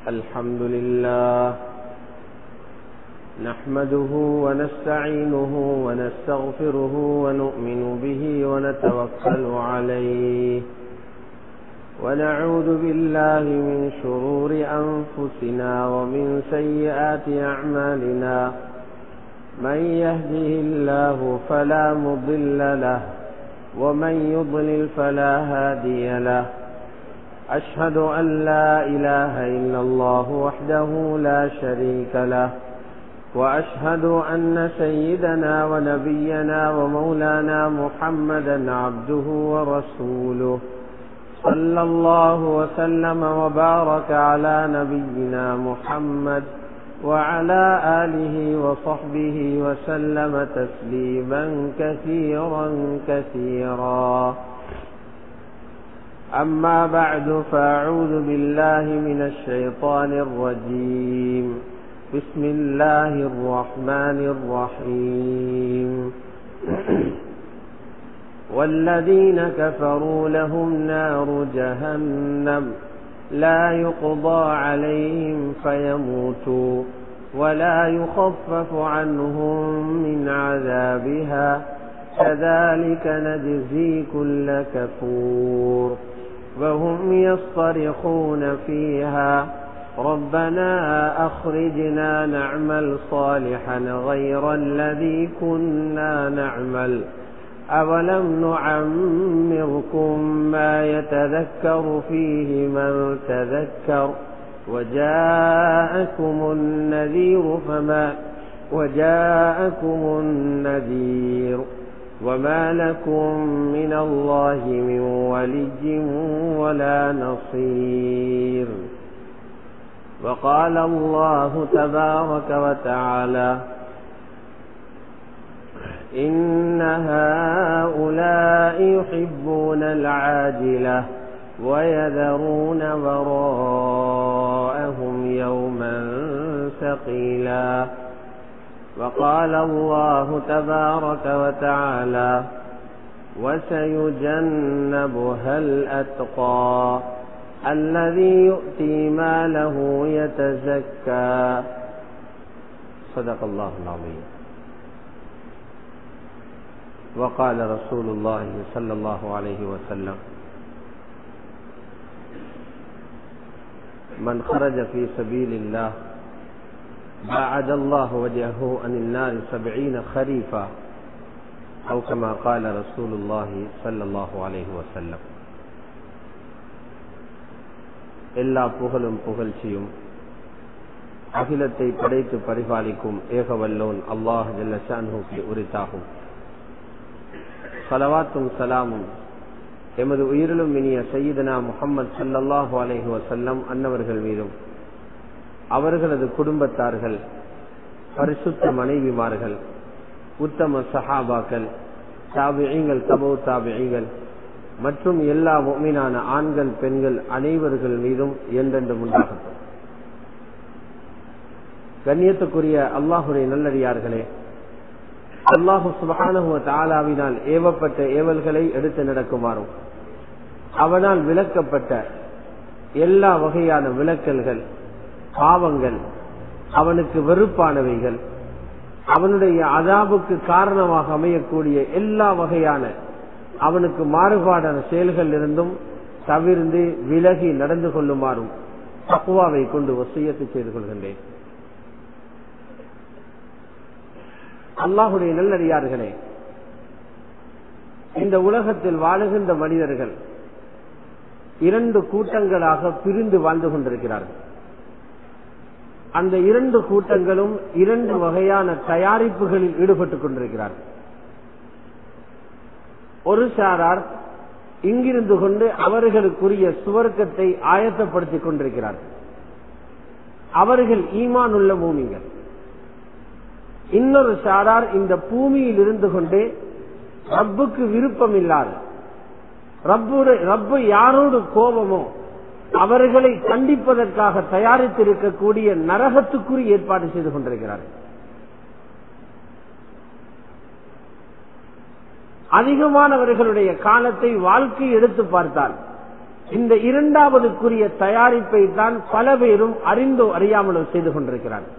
الحمد لله نحمده ونستعينه ونستغفره ونؤمن به ونتوكل عليه ونعوذ بالله من شرور أنفسنا ومن سيئات أعمالنا من يهده الله فلا مضل له ومن يضلل فلا هادي له أشهد أن لا إله إلا الله وحده لا شريك له وأشهد أن سيدنا ونبينا ومولانا محمدا عبده ورسوله صلى الله وسلم وبارك على نبينا محمد وعلى آله وصحبه وسلم تسليما كثيرا كثيرا أما بعد فأعوذ بالله من الشيطان الرجيم بسم الله الرحمن الرحيم والذين كفروا لهم نار جهنم لا يقضى عليهم فيموتوا ولا يخفف عنهم من عذابها كذلك نجزي كل كفور وهم يصطرخون فيها ربنا أخرجنا نعمل صالحا غير الذي كنا نعمل أولم نعمركم ما يتذكر فيه من تذكر وجاءكم النذير وما لكم من الله من ولي ولا نصير وقال الله تبارك وتعالى إن هؤلاء يحبون العاجلة ويذرون وراءهم يوما ثقيلا وقال الله تبارك وتعالى وسيجنبها الأتقى الذي يؤتي ماله يتزكى صدق الله العظيم وقال رسول الله صلى الله عليه وسلم من خرج في سبيل الله باعد الله وجهه عن النار 70 خريفا أو كما قال رسول الله صلى الله عليه وسلم. எல்லா புகழும் புகழ்ச்சியும் அகிலத்தை படைத்து பரிபாலிக்கும் ஏகவல்லோன் அல்லாஹ் ஜல்ல ஷானுஹுக்கு உரித்தாகும். ஸலவாத்தும் ஸலாமும் எமது உயிரிலும் இனிய சய்யிதனா முஹம்மது ஸல்லல்லாஹு அலைஹி வஸல்லம் அன்னவர்கள் மீதும் அவர்களது குடும்பத்தார்கள், பரிசுத்த மனைவிமார்கள், உத்தம சஹாபாக்கள், தாபிஈங்கள், தபவு தாபிஈங்கள் மற்றும் எல்லா முஃமினான ஆண்கள் பெண்கள் அனைவர்கள் மீதும் என்றென்றும் உண்டாகட்டும். கண்ணியத்துக்குரிய அல்லாஹுடைய நல்லடியார்களே, அல்லாஹு சுப்ஹானஹு வ தஆலாவினால் ஏவப்பட்ட ஏவல்களை எடுத்து நடக்குமாறும் அவனால் விலக்கப்பட்ட எல்லா வகையான விலக்கல்கள், பாவங்கள், அவனுக்கு வெறுப்பானவைகள், அவனுடைய அதாபுக்கு காரணமாக அமையக்கூடிய எல்லா வகையான அவனுக்கு மாறுபாடான செயல்கள் இருந்தும் தவிர்ந்து விலகி நடந்து கொள்ளுமாறும் தக்வாவை கொண்டு வசியத்து செய்து கொள்கின்றேன். அல்லாஹுடைய நல்லடியார்களே, இந்த உலகத்தில் வாழுகின்ற மனிதர்கள் 2 கூட்டங்களாக பிரிந்து வாழ்ந்து கொண்டிருக்கிறார்கள். அந்த 2 கூட்டங்களும் 2 வகையான தயாரிப்புகளில் ஈடுபட்டுக் கொண்டிருக்கிறார்கள். ஒரு சாரார் இங்கிருந்து கொண்டு அவர்களுக்குரிய சுவர்க்கத்தை ஆயத்தப்படுத்திக் கொண்டிருக்கிறார்கள். அவர்கள் ஈமான் உள்ள மூமின்கள். இன்னொரு சாரார் இந்த பூமியில் இருந்து கொண்டே ரப்புக்கு விருப்பம் இல்லாத, ரப்பு யாரோடு கோபமோ அவர்களை கண்டிப்பதற்காக தயாரித்திருக்கக்கூடிய நரகத்துக்குரிய ஏற்பாடு செய்து கொண்டிருக்கிறார்கள். அதிகமானவர்களுடைய காலத்தை வாழ்க்கை எடுத்து பார்த்தால் இந்த இரண்டாவதுக்குரிய தயாரிப்பை தான் பல பேரும் அறிந்தோ அறியாமலோ செய்து கொண்டிருக்கிறார்கள்.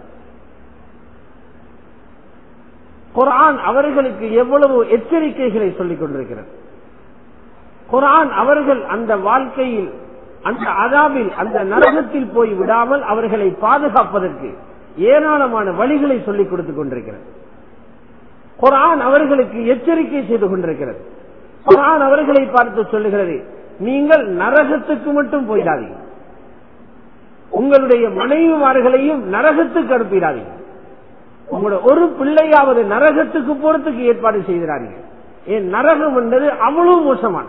குர்ஆன் அவர்களுக்கு எவ்வளவு எச்சரிக்கைகளை சொல்லிக் கொண்டிருக்கிறது. குர்ஆன் அவர்கள் அந்த வாழ்க்கையில், அந்த அதாபில், அந்த நரகத்தில் போய் விடாமல் அவர்களை பாதுகாப்பதற்கு ஏராளமான வழிகளை சொல்லிக் கொடுத்துக் கொண்டிருக்கிறது. குர்ஆன் அவர்களுக்கு எச்சரிக்கை செய்து கொண்டிருக்கிறது. குர்ஆன் அவர்களை பார்த்து சொல்லுகிறது, நீங்கள் நரகத்துக்கு மட்டும் போயிடாதீங்க, உங்களுடைய மனைவிமார்களையும் நரகத்துக்கு அனுப்பிடாதீங்க, உங்களோட ஒரு பிள்ளையாவது நரகத்துக்கு போறதுக்கு ஏற்பாடு செய்கிறார்கள். ஏன் நரகம் என்பது அவ்வளவு மோசமான.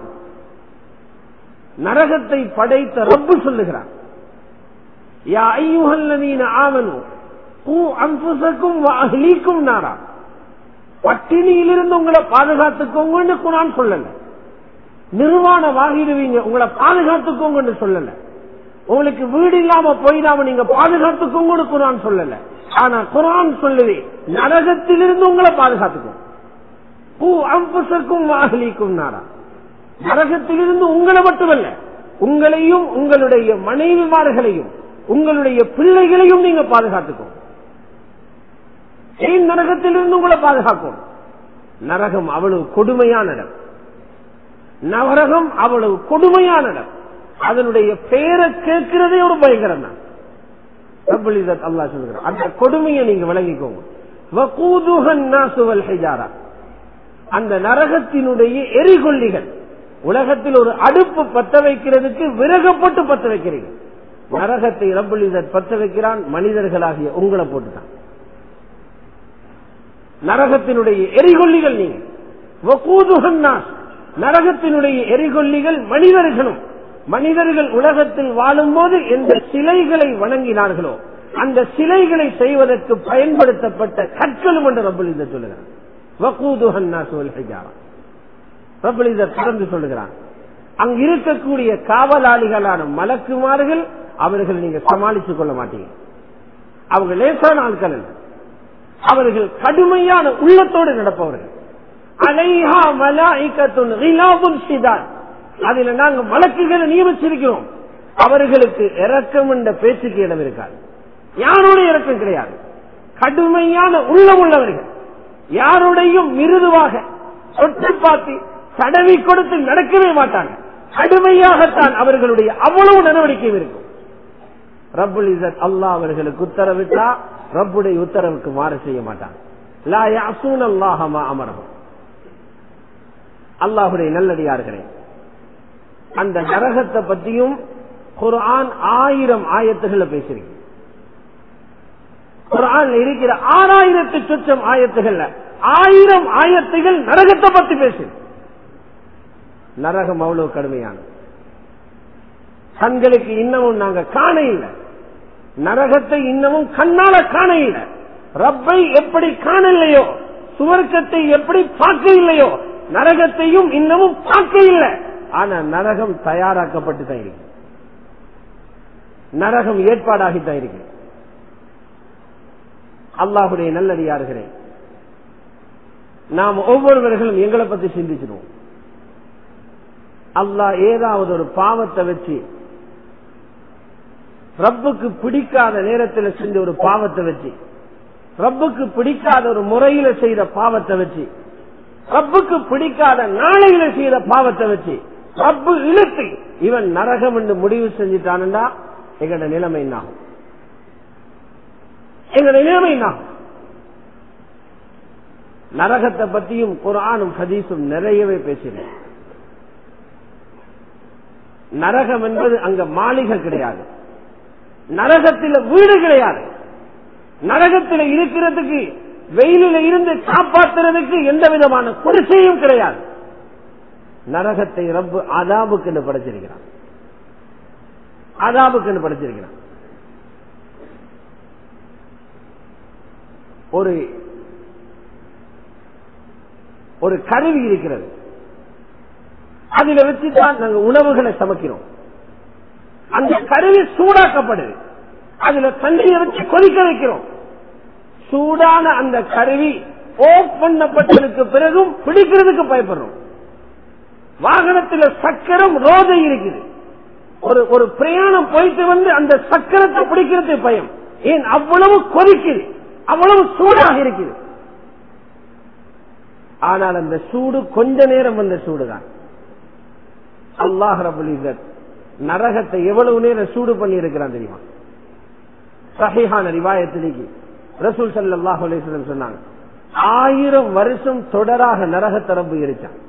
நரகத்தை படைத்த ரப்பு சொல்லுகிறார், யா அய்யுஹல்லதீன ஆமனூ கூ அன்ஃபுஸக்கும் வ அஹ்லீக்கும் நாரா, பட்டினியிலிருந்து உங்களை பாதுகாத்துக்கோங்கன்னு குர்ஆன் சொல்லல. நிர்வாணமாகிடுவீங்க, உங்களை பாதுகாத்துக்கோங்கன்னு சொல்லல. உங்களுக்கு வீடு இல்லாம போயிடாம நீங்க பாதுகாத்துக்கோங்கன்னு குர்ஆன் சொல்லல. ஆனா குர்ஆன் சொல்லுது, நரகத்திலிருந்து உங்களை பாதுகாத்துக்கும். கூ அன்ஃபுஸக்கும் வ அஹ்லீக்கும் நாரா, நரகத்திலிருந்து உங்களை மட்டுமல்ல, உங்களையும் உங்களுடைய மனைவிமார்களையும் உங்களுடைய பிள்ளைகளையும் நீங்க பாதுகாத்துக்கும். ஏன் நரகத்திலிருந்து உங்களை பாதுகாக்கும்? நரகம் அவ்வளவு கொடுமையான இடம். நரகம் அவ்வளவு கொடுமையான இடம். அதனுடைய பெயரை கேட்கிறதே ஒரு பயங்கரம் தான். ரப்பல் இஸ்ஸத் அல்லாஹ் சொல்கிறார், அந்த கொடுமையை நீங்க விளங்கிக்கோங்க. வகூதுஹன் நாஸு வல் ஹிஜாரா, அந்த நரகத்தினுடைய எரிகொல்லிகள். உலகத்தில் ஒரு அடுப்பு பத்த வைக்கிறதுக்கு விறகப்பட்டு பத்த வைக்கிறீங்க, நரகத்தை ரப்பல் இஸ்ஸத் பத்த வைக்கிறான் மனிதர்களாகிய உங்களை போட்டுதான். நரகத்தினுடைய எரிகொல்லிகள் நீங்க. வகூதுஹன் நாஸ், நரகத்தினுடைய எரிகொல்லிகள் மனிதர்களும். மனிதர்கள் உலகத்தில் வாழும் போது எந்த சிலைகளை வணங்கினார்களோ அந்த சிலைகளை செய்வதற்கு பயன்படுத்தப்பட்ட கற்களும் என்று ரப்பல் இஸ்ஸத் சொல்லுகிறார். வகூதுஹன் நாஸ் வல் ஹிஜாரா, ரப்பல் இஸ்ஸத் தொடர்ந்து சொல்லுகிறார், அங்கு இருக்கக்கூடிய காவலாளிகளான மலக்குமார்கள் அவர்கள் நீங்க சமாளித்துக் கொள்ள மாட்டீங்க. அவங்க லேசான ஆட்கள் அல்ல, அவர்கள் கடுமையான உள்ளத்தோடு நடப்பவர்கள். அலைஹா மலாயிகத்துன் கிலாபுன் ஷிதாத், அதில் நாங்க மலக்குகளை நியமிச்சிருக்கிறோம். அவர்களுக்கு இரக்கம் என்ற பேச்சுக்கு இடம் இருக்காது, யாருடைய இரக்கம் கிடையாது. கடுமையான உள்ளம் உள்ளவர்கள், யாருடையும் மிருதுவாக தொட்டு பார்த்து தடவி கொடுத்து நடக்கவே மாட்டாங்க. கடுமையாகத்தான் அவர்களுடைய அவ்வளவு நடவடிக்கை இருக்கும். ரப்புல் இஸ்ஸத் அல்லாஹ் அவர்களுக்கு உத்தரவிட்டா ரப்புடைய உத்தரவுக்கு மாறு செய்ய மாட்டாங்க. லா யஅஸூனல்லாஹ மா அமரஹும். அல்லாஹ்வுடைய நல்லடியார்களே, அந்த நரகத்தை பற்றியும் குர்ஆன் 1000 ஆயத்துகளை பேசியிருக்கு. குர்ஆன்ல இருக்கிற 6000 சொச்சம் ஆயத்துகள்ல 1000 ஆயத்துகள் நரகத்தை பத்தி பேசு. நரகம் அவ்வளவு கடுமையான, கண்களுக்கு இன்னமும் நாங்க காண இல்லை, நரகத்தை இன்னமும் கண்ணால காண இல்லை. ரப்பை எப்படி காணலையோ, சுவர்க்கத்தை எப்படி பார்க்க இல்லையோ, நரகத்தையும் இன்னமும் பார்க்க இல்லை. ஆனா நரகம் தயாராக்கப்பட்டு தான் இருக்கு, நரகம் ஏற்பாடாகித்தான் இருக்கு. அல்லாஹ்வுடைய நல்லடியார்களே, நாம் ஒவ்வொருவர்களும் எங்களை பத்தி சிந்திச்சிடுவோம். அல்லாஹ் ஏதாவது ஒரு பாவத்தை வச்சு, ரப்புக்கு பிடிக்காத நேரத்தில் செஞ்ச ஒரு பாவத்தை வச்சு, ரப்புக்கு பிடிக்காத ஒரு முறையில செய்த பாவத்தை வச்சு, ரப்புக்கு பிடிக்காத நாளையில செய்த பாவத்தை வச்சு ரப்பு இழுத்து இவன் நரகம் என்று முடிவு செஞ்சிட்டான்டா எங்கட நிலைமை என்னாகும்? எங்களுடைய நிலைமை என்னாகும்? நரகத்தை பற்றியும் குர்ஆனும் ஹதீஸும் நிறையவே பேசினேன். நரகம் என்பது அங்க மாளிகை கிடையாது, நரகத்தில் வீடு கிடையாது, நரகத்தில் இருக்கிறதுக்கு வெயிலில் இருந்து காப்பாற்றுறதுக்கு எந்த விதமான குடிசையும் கிடையாது. நரகத்தை ரப்பு அதாபுக்கு என்று படைச்சிருக்கிறான், அதாபுக்கு என்று படைச்சிருக்கிறான். ஒரு கருவி இருக்கிறது, அதில வச்சுதான் நாங்கள் உணவுகளை சமைக்கிறோம். அந்த கருவி சூடாக்கப்படுது, அதுல தண்ணியை வச்சு கொதிக்க வைக்கிறோம். சூடான அந்த கருவி ஆஃப் பண்ணப்பட்டதுக்கு பிறகும் பிடிக்கிறதுக்கு பயப்படுறோம். வாகனத்தில் சக்கரம் ரோதை இருக்குது, ஒரு பிரயாணம் போயிட்டு வந்து அந்த சக்கரத்தை பிடிக்கிறது பயம். ஏன் அவ்வளவு கொதிக்குது, அவ்வளவு சூடாக இருக்குது. ஆனால் அந்த சூடு கொஞ்ச நேரம் வந்த சூடுதான். அல்லாஹ் ரப்பல் இஸ்ஸத் நரகத்தை எவ்வளவு நேரம் சூடு பண்ணி இருக்கிறான் தெரியுமா? சஹீஹான ரிவாயத்திலேக்கு ரசூல் ஸல்லல்லாஹு அலைஹி வஸல்லம் சொன்னாங்க, 1000 வருஷம் தொடராக நரகத்தை ரப்பு எரிச்சான்.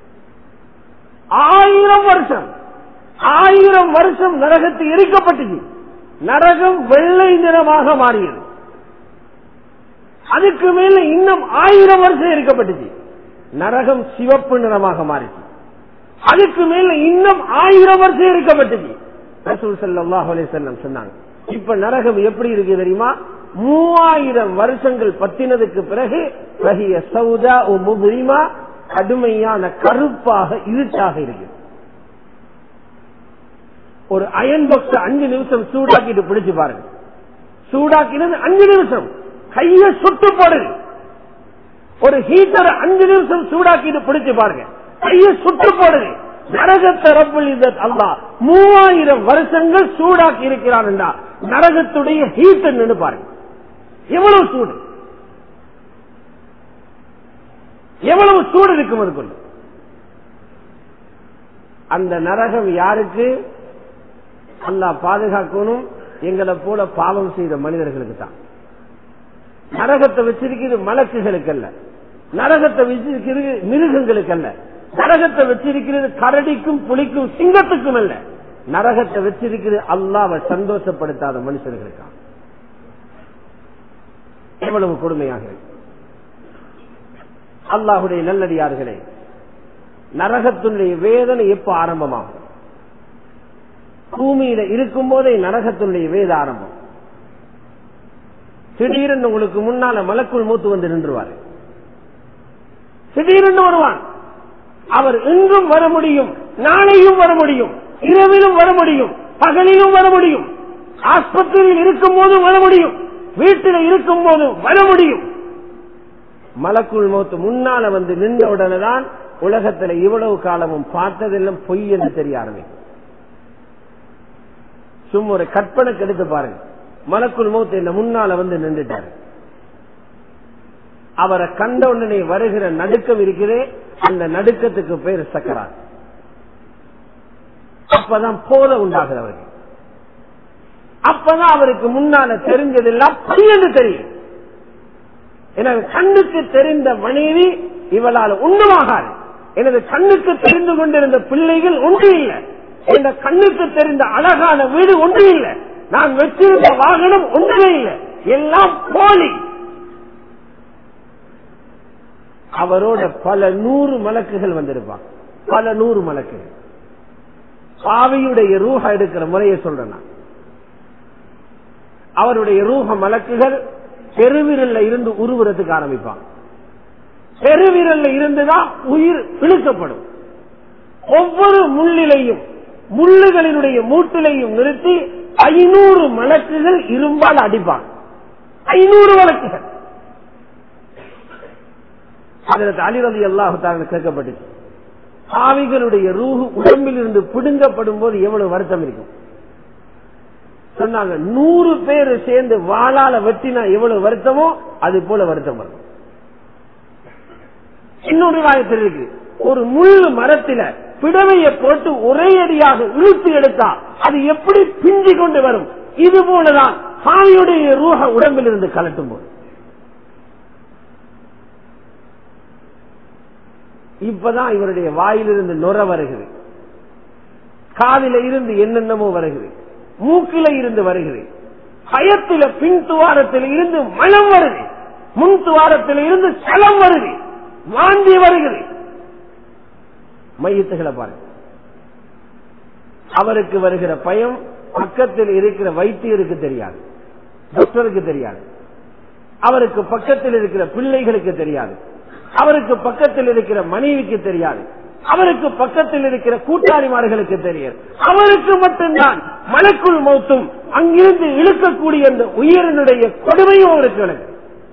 1000 வருஷம் நரகத்தை எரிக்கப்பட்டுச்சு. நரகம் வெள்ளை நிறமாக மாறியது. அதுக்கு மேல இன்னும் 1000 வருஷம் எரிக்கப்பட்டுச்சு. நரகம் சிவப்பு நிறமாக மாறிச்சு. அதுக்கு மேல இன்னும் 1000 வருஷம் எரிக்கப்பட்டுச்சு. ரசூல் ஸல்லல்லாஹு அலைஹி வஸல்லம் சொன்னாங்க, இப்ப நரகம் எப்படி இருக்கு தெரியுமா? 3000 வருஷங்கள் பத்தினதுக்கு பிறகு கடுமையான கருப்பாக இருட்டாக இருக்கு. ஒரு அயன் பாக்ஸ் 5 நிமிஷம் சூடாக்கிட்டு பிடிச்சு பாருங்க. சூடாக்கினது 5 நிமிஷம், கைய சுட்டு போடுது. ஒரு ஹீட்டர் 5 நிமிஷம் சூடாக்கிட்டு பிடிச்சு பாருங்க, கைய சுட்டு போடுது. நரகத்தை ரப்பல் இஸ்ஸத் அல்லாஹ் 3000 வருஷங்கள் சூடாக்கி இருக்கிறான் என்றா நரகத்துடைய ஹீட்டர் நின்று பாருங்க. எவ்வளவு சூடு, எவ்வளவு சூடு இருக்கும் அதுக்குள்ள. அந்த நரகம் யாருக்கு? அல்லாஹ் பாதுகாக்கணும், எங்களை போல பாவம் செய்த மனிதர்களுக்கு தான். நரகத்தை வச்சிருக்கிறது மலக்குகளுக்கு அல்ல, நரகத்தை வச்சிருக்கிறது மிருகங்களுக்கு அல்ல, நரகத்தை வச்சிருக்கிறது கரடிக்கும் புலிக்கும் சிங்கத்துக்கும் அல்ல. நரகத்தை வச்சிருக்கிறது அல்லாஹ்வை சந்தோஷப்படுத்தாத மனுஷர்களுக்கா. எவ்வளவு கொடுமையாக இருக்கு. அல்லாஹ்வுடைய நல்லடியார்களே, நரகத்துடைய வேதனை எப்ப ஆரம்பமாகும்? பூமியில இருக்கும் போதே நரகத்துடைய வேத ஆரம்பம். திடீரென்று உங்களுக்கு முன்னால மலக்குள் மூத்து வந்து நின்றுவார். திடீரென்று வருவான். அவர் இன்றும் வர முடியும், நாளையும் வர முடியும், இரவிலும் வர முடியும், பகலிலும் வர முடியும், ஆஸ்பத்திரியில் இருக்கும் போதும் வர முடியும், வீட்டில் இருக்கும் போதும் வர முடியும். மலக்குள் மௌத் முன்னால வந்து நின்ற உடனே தான் உலகத்துல இவ்வளவு காலமும் பார்த்ததெல்லாம் பொய் என்று தெரிய ஆரம்பிக்கும். சும்மா ஒரு கற்பனைக்கு எடுத்து பாருங்க. மலக்குள் மௌத் என்ன முன்னால வந்து நின்றுட்டாரு. அவரை கண்ட உடனே வருகிற நடுக்கம் இருக்கிறே, அந்த நடுக்கத்துக்கு பேர் சக்கராத். அப்பதான் போத உண்டாகுது அவருக்கு. அப்பதான் அவருக்கு முன்னால தெரிஞ்சதெல்லாம் பொய் என்று தெரியும். எனது கண்ணுக்கு தெரிந்த மனைவி இவளால் ஒன்றுமாகாது, எனது கண்ணுக்கு தெரிந்து கொண்டிருந்த பிள்ளைகள் ஒன்று இல்லை, என்ற கண்ணுக்கு தெரிந்த அழகான வீடு ஒன்று இல்லை, நான் வச்சிருந்த வாகனம் ஒன்றுமே இல்லை, எல்லாம் போலி. அவரோட பல 100 மலக்குகள் வந்திருப்பாங்க, பல 100 மலக்குகள். பாவியுடைய ரூஹ எடுக்கிற முறையை சொல்றேன். அவருடைய ரூஹ மலக்குகள் பெருவிரல்ல இருந்து உருவுறதுக்கு ஆரம்பிப்பாங்க. பெருவிரல்ல இருந்துதான் உயிர் இழுக்கப்படும். ஒவ்வொரு முள்ளிலையும் முள்ளுகளினுடைய மூட்டிலையும் நிறுத்தி 500 மலக்குகள் இரும்பால் அடிப்பாங்க. 500 மலக்குகள். ஹஜ்ரத் அலி ரலியல்லாஹு தஆலா கேட்கப்பட்டுச்சு, பாவிகளுடைய ரூஹ் உடம்பில் இருந்து பிடுங்கப்படும் போது எவ்வளவு வருத்தம் இருக்கும் சொன்னாங்க. 100 பேர் சேர்ந்து வாளால வெட்டினா எவ்வளவு வருத்தமோ அது போல வருத்தம் வரும். இன்னொரு வாயத்தில் இருக்கு, ஒரு முள்ளு மரத்தில பிடவையை போட்டு ஒரே அடியாக இழுத்து எடுத்தா அது எப்படி பிஞ்சி கொண்டு வரும், இது போலதான் பாவியுடைய ரூஹ உடம்பில் இருந்து கலட்டும் போது. இப்பதான் இவருடைய வாயிலிருந்து நுர வருகிறது, காதில இருந்து என்னென்னமோ வருகிறது, மூக்கில இருந்து வருகிறது, பயத்தில பின் துவாரத்தில் இருந்து மலம் வருது, முன் துவாரத்தில் இருந்து சலம் வருது, வாந்தி வருகிறது. மையத்துகளை பாருங்க. அவருக்கு வருகிற பயம் பக்கத்தில் இருக்கிற வைத்தியருக்கு தெரியாது, டாக்டருக்கு தெரியாது, அவருக்கு பக்கத்தில் இருக்கிற பிள்ளைகளுக்கு தெரியாது, அவருக்கு பக்கத்தில் இருக்கிற மனைவிக்கு தெரியாது, அவருக்கு பக்கத்தில் இருக்கிற கூட்டாளிமார்களுக்கு தெரியாது. அவருக்கு மட்டும்தான் மலக்குள் மௌத்தும் அங்கிருந்து இழுக்கக்கூடிய அந்த உயிரினுடைய கொடுமையும் அவருக்கு விளக்கு.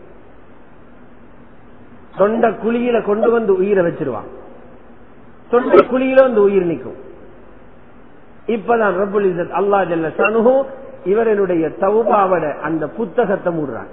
தொண்ட குழியில கொண்டு வந்து உயிரை வச்சிருவாங்க, தொண்ட குழியில வந்து உயிர் நிற்கும். இப்பதான் ரப்புல் இஸ்ஸத் அல்லாஹ் ஜல்ல ஷானுஹு இவருடைய தௌபாவோட அந்த புத்தகத்தை மூடுறான்.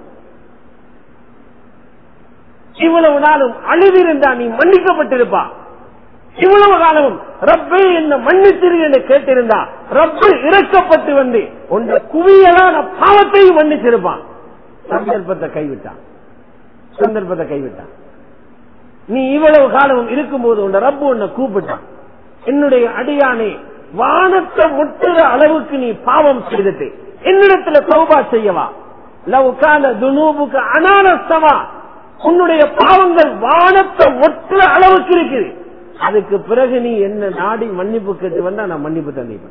இவ்வளவு நாளும் அழுதிருந்தா நீ மன்னிக்கப்பட்டிருப்பா. இவ்வளவு காலமும் ரப்பே என்ன மன்னிச்சிரு என்று கேட்டிருந்தா ரப்பு இறக்கப்பட்டு வந்து உன்னை குவியலான பாவத்தையும் மன்னிச்சிருப்பான். சந்தர்ப்பத்தை கைவிட்டான். நீ இவ்வளவு காலமும் இருக்கும்போது உன் ரப்பு உன்னை கூப்பிட்டான். என்னுடைய அடியானே, வானத்தை முட்டுற அளவுக்கு நீ பாவம் செய்துட்டு என்னிடத்துல தௌபா செய்யவா? லவ்கான துனூபுக்கு அனானஸ்தமா, உன்னுடைய பாவங்கள் வானத்தை ஒட்டுற அளவுக்கு இருக்குது. அதுக்கு பிறகு நீ என்ன நாடி மன்னிப்பு கேட்டு வந்தா நான் மன்னிப்பு தந்தேன்.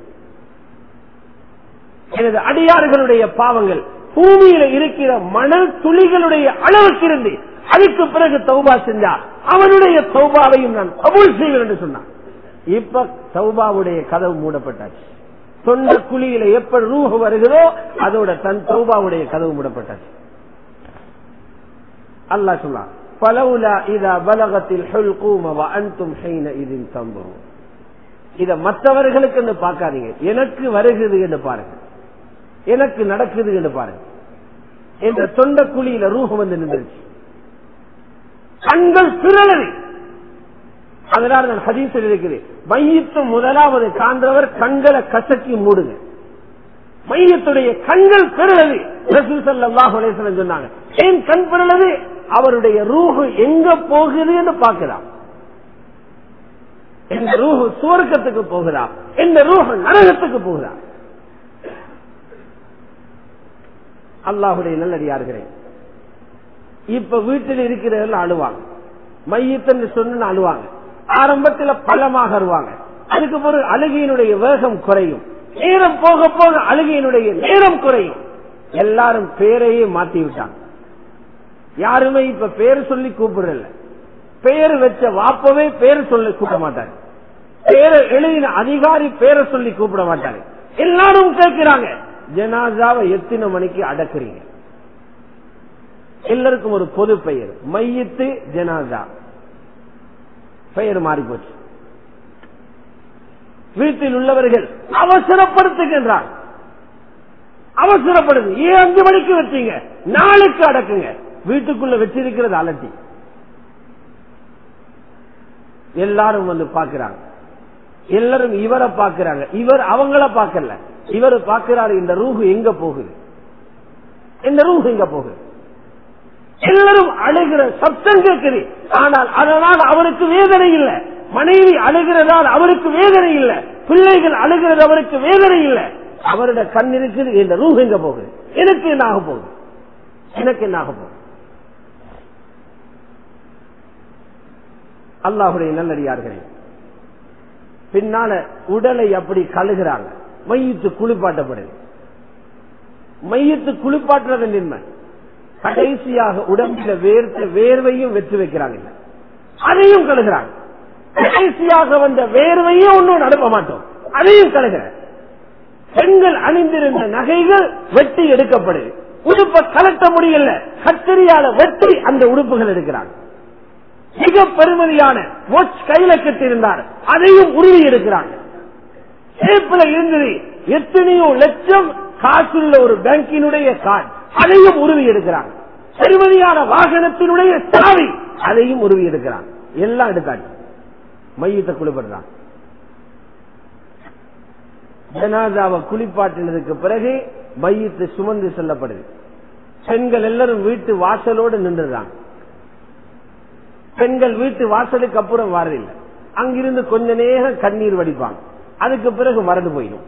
எனது அடியார்களுடைய பாவங்கள் பூமியில இருக்கிற மணல் துளிகளுடைய அளவுக்கு இருந்து அதுக்கு பிறகு தௌபா செஞ்சா அவனுடைய தௌபாவையும் நான் கபூல் செய்வேன் என்று சொன்னான். இப்ப தௌபாவுடைய கதவு மூடப்பட்டாச்சு. தொண்ட குழியில எப்படி ரூஹ் வருகிறதோ அதோட தன் தௌபாவுடைய கதவு மூடப்பட்டாச்சு. அல்லாஹ் சொல்றான், فلولا اذا بلغت الحلقوم وانتم حينئذ تنظرون. இத மற்றவர்களுக்கு என்று பார்க்காதீங்க, எனக்கு வருகிறது என்று பாருங்க, எனக்கு நடக்குது என்று பாருங்க. என்ற தொண்ட குழியில ரூஹ் வந்து நின்றுச்சு, கண்கள் திரளது. அதனால நான் ஹதீஸில் இருக்கிறேன், மையத்து முதலாவது காண்றவர் கண்களை கசக்கி மூடுங்க. மையத்துடைய கண்கள் பிறகு ரசூல் ஸல்லல்லாஹு அலைஹி வஸல்லம் சொன்னாங்க, ஏன் கண் பிறகு? அவருடைய ரூஹ் எங்க போகுது என்று பார்க்கலாம். இந்த ரூஹ் சுவர்க்கத்துக்கு போகிறா, இந்த ரூஹ் நரகத்துக்கு போகிறா. அல்லாஹுடைய நல்லடியார்களே, இப்ப வீட்டில் இருக்கிறவர்கள் அழுவாங்க, மையத்து சொன்ன அழுவாங்க. ஆரம்பத்தில் பலமாக அழுவாங்க, அதுக்கு பிறகு அழுகையினுடைய வேகம் குறையும். நேரம் போக போக அழுகையினுடைய நேரம் குறையும். எல்லாரும் பேரையே மாத்தி விட்டாங்க. யாருமே இப்ப பேர் சொல்லி கூப்பிடல. பேரு வச்ச வாப்பவே பேர் சொல்லி கூப்பிட மாட்டாங்க. பேரை எழுதின அதிகாரி பேரை சொல்லி கூப்பிட மாட்டாங்க. எல்லாரும் கேட்கிறாங்க, ஜனாசாவை எத்தனை மணிக்கு அடக்குறீங்க? எல்லாருக்கும் ஒரு பொது பெயர், மையத்து ஜனாசா. பெயர் மாறி போச்சு. வீட்டில் உள்ளவர்கள் அவசரப்படுத்துகின்றார். அவசரப்படுது, ஏன் 5 மணிக்கு வச்சீங்க? நாளைக்கு அடக்குங்க. வீட்டுக்குள்ள வச்சிருக்கிறது அலட்டி. எல்லாரும் வந்து பாக்குறாங்க. எல்லாரும் இவரை பாக்குறாங்க, இவர் அவங்கள பாக்கல. இவர் பாக்குறாரு, இந்த ரூஹ் எங்க போகுது, இந்த ரூஹ் எங்க போகுது. எல்லாரும் அழுகிற சப்தம் கேட்குது. ஆனால் அதனால் அவருக்கு வேதனை இல்லை. மனைவி அழுகிறதால் அவருக்கு வேதனை இல்லை. பிள்ளைகள் அழுகிறது அவருக்கு வேதனை இல்லை. அவருடைய கண் இருக்குது, இந்த ரூஹ் எங்க போகுது, எனக்கு என்ன ஆக போகுது, எனக்கு என்ன ஆக போகுது. அல்லாஹுடைய நல்லடியார்களே, பின்னால உடலை அப்படி கழுகிறாங்க. மையத்து குளிப்பாட்டப்படுது. மையத்து குளிப்பாட்டுறது நின்மை. கடைசியாக உடம்பில வேர்வையும் வெற்றி வைக்கிறாங்க, அதையும் கழுகிறாங்க. கடைசியாக வந்த வேர்வையும் ஒன்னும் அனுப்ப மாட்டோம், அதையும் கழுகிற. பெண்கள் அணிந்திருந்த நகைகள் வெட்டி எடுக்கப்படுது. உடுப்பை கலட்ட முடியல, கத்தரியால வெட்டி அந்த உடுப்புகள் எடுக்கிறாங்க. மிக பெருமதியான வாட்ச் கையில கட்டியிருந்தார், அதையும் உருவி எடுக்கிறாங்க. சேப்பில் இருந்தது எத்தனையோ லட்சம் காசுள்ள ஒரு பேங்கினுடைய கார்டு, அதையும் உருவி எடுக்கிறாங்க. பெருமதியான வாகனத்தினுடைய சாவி, அதையும் உருவி எடுக்கிறாங்க. எல்லாம் எடுக்காது. மையத்தை குளிப்படுறாங்க. ஜனாதாவை குளிப்பாட்டினதுக்கு பிறகு மையத்தை சுமந்து செல்லப்படுது. பெண்கள் எல்லாரும் வீட்டு வாசலோடு நின்றுறாங்க. பெண்கள் வீட்டு வாசலுக்கு அப்புறம் வரதில்லை. அங்கிருந்து கொஞ்ச நேரம் கண்ணீர் வடிப்பாங்க. அதுக்கு பிறகு மறந்து போயிடும்.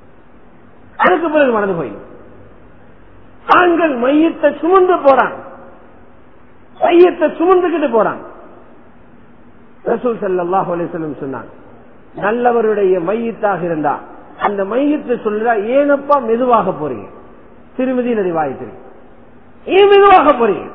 ஆண்கள் மையத்தை சுமந்து போறாங்க, மையத்தை சுமந்துகிட்டு போறாங்க. ரசூல் ஸல்லல்லாஹு அலைஹி வஸல்லம் சொன்னாங்க, நல்லவருடைய மையத்தாக இருந்தா அந்த மையத்தை சொல்றா, ஏனப்பா மெதுவாக போறீங்க? திருமதி நடிவாயிட்டு ஏன் மெதுவாக போறீங்க?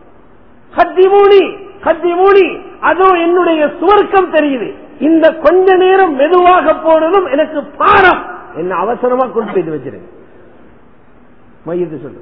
கத்தி மூடி அதோ என்னுடைய சுவர்க்கம் தெரியுது. இந்த கொஞ்ச நேரம் மெதுவாக போறதும் எனக்கு பாரம். என்ன அவசரமா கொண்டு போய் வச்சிருங்க. மையத்தை சொல்லு.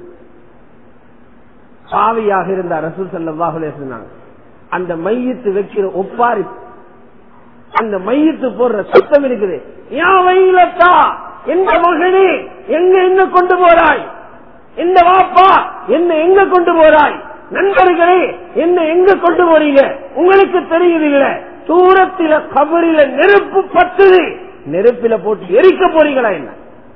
பாவியாக இருந்த ரசூல் ஸல்லல்லாஹு அலைஹி வஸல்லம் அந்த மையத்து வைக்கிற ஒப்பாரி, அந்த மையத்து போடுற சத்தம் இருக்குது. யா வைலத்தா, எந்த மகனே என்ன கொண்டு போறாய், இந்த வாப்பா என்ன எங்க கொண்டு போறாய், நண்பர்களே என்ன எங்க கொண்டு போறீங்க, உங்களுக்கு தெரியுதில்லை தூரத்தில கபரில நெருப்பு பத்துது, நெருப்பில போட்டு எரிக்க போறீங்களா என்ன?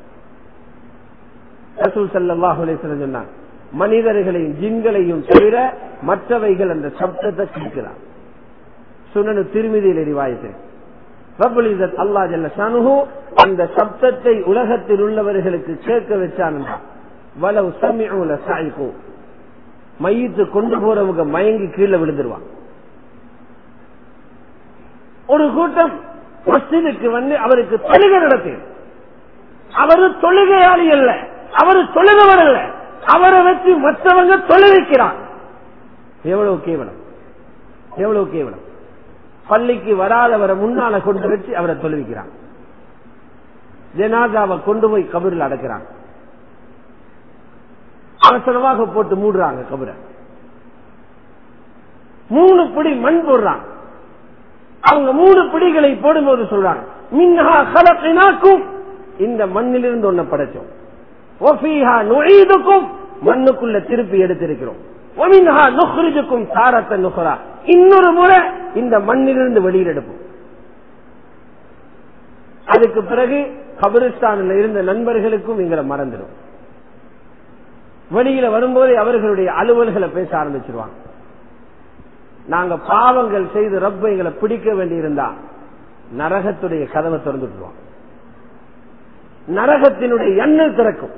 ரசூல் ஸல்லல்லாஹு அலைஹி வஸல்லம் சொன்னாங்க, மனிதர்களையும் ஜின்களையும் தவிர மற்றவைகள் அந்த சப்தத்தை கேட்கலாம். சுனனு திர்மிதியில் ரிவாயத்து. ரப்புல் இஸ்ஸத் அல்லாஹ் ஜல்ல ஷானுஹு அந்த சப்தத்தை உலகத்தில் உள்ளவர்களுக்கு கேட்க வச்சான். வலவ் சமிஉ லஸைகு, மையத்து கொண்டு போறவங்க மயங்கி கீழே விழுந்துருவாங்க. ஒரு கூட்டம் மஸ்ஜிதுக்கு வந்து அவருக்கு தொழுகை நடத்தி, அவரு தொழுகையாளி அல்ல, அவரு தொழுகவர் அல்ல, அவரை வச்சு மற்றவங்க தொழுவிக்கிறாங்க. எவ்வளவு கேவலம், எவ்வளவு கேவலம். பள்ளிக்கு வராதவரை முன்னால கொண்டு வச்சு அவரை தொழுவிக்கிறாங்க. ஜனாதாவை கொண்டு போய் கபரில் அடக்கிறாங்க. அவசரமாக போட்டு மூடுறாங்க கபரை. 3 பிடி மண் போடுறாங்க. அவங்க 3 பிடிகளை போடும்போது சொல்றாங்க, மின்ஹா கலக்கினாக்கும், இந்த மண்ணிலிருந்து ஒன்ன படைச்சோம், வஃபீஹா நுஈதுக்கும், மண்ணுக்குள்ள திருப்பி எடுத்திருக்கிறோம், வமின்ஹா நுக்ரிஜுக்கும் தாரத்தன் நுக்ரா, இன்னொரு முறை இந்த மண்ணிலிருந்து வெளியில் எடுப்போம். அதுக்கு பிறகு கபிரிஸ்தானில் இருந்த நண்பர்களுக்கும் எங்களை மறந்துடும். வெளியில வரும்போது அவர்களுடைய அலுவல்களை பேச ஆரம்பிச்சிருவாங்க. நாங்க பாவங்கள் செய்து ரப்ப எங்களை பிடிக்க வேண்டியிருந்தா நரகத்துடைய கதவை திறந்துட்டுருவான். நரகத்தினுடைய எண்ணெய் திறக்கும்.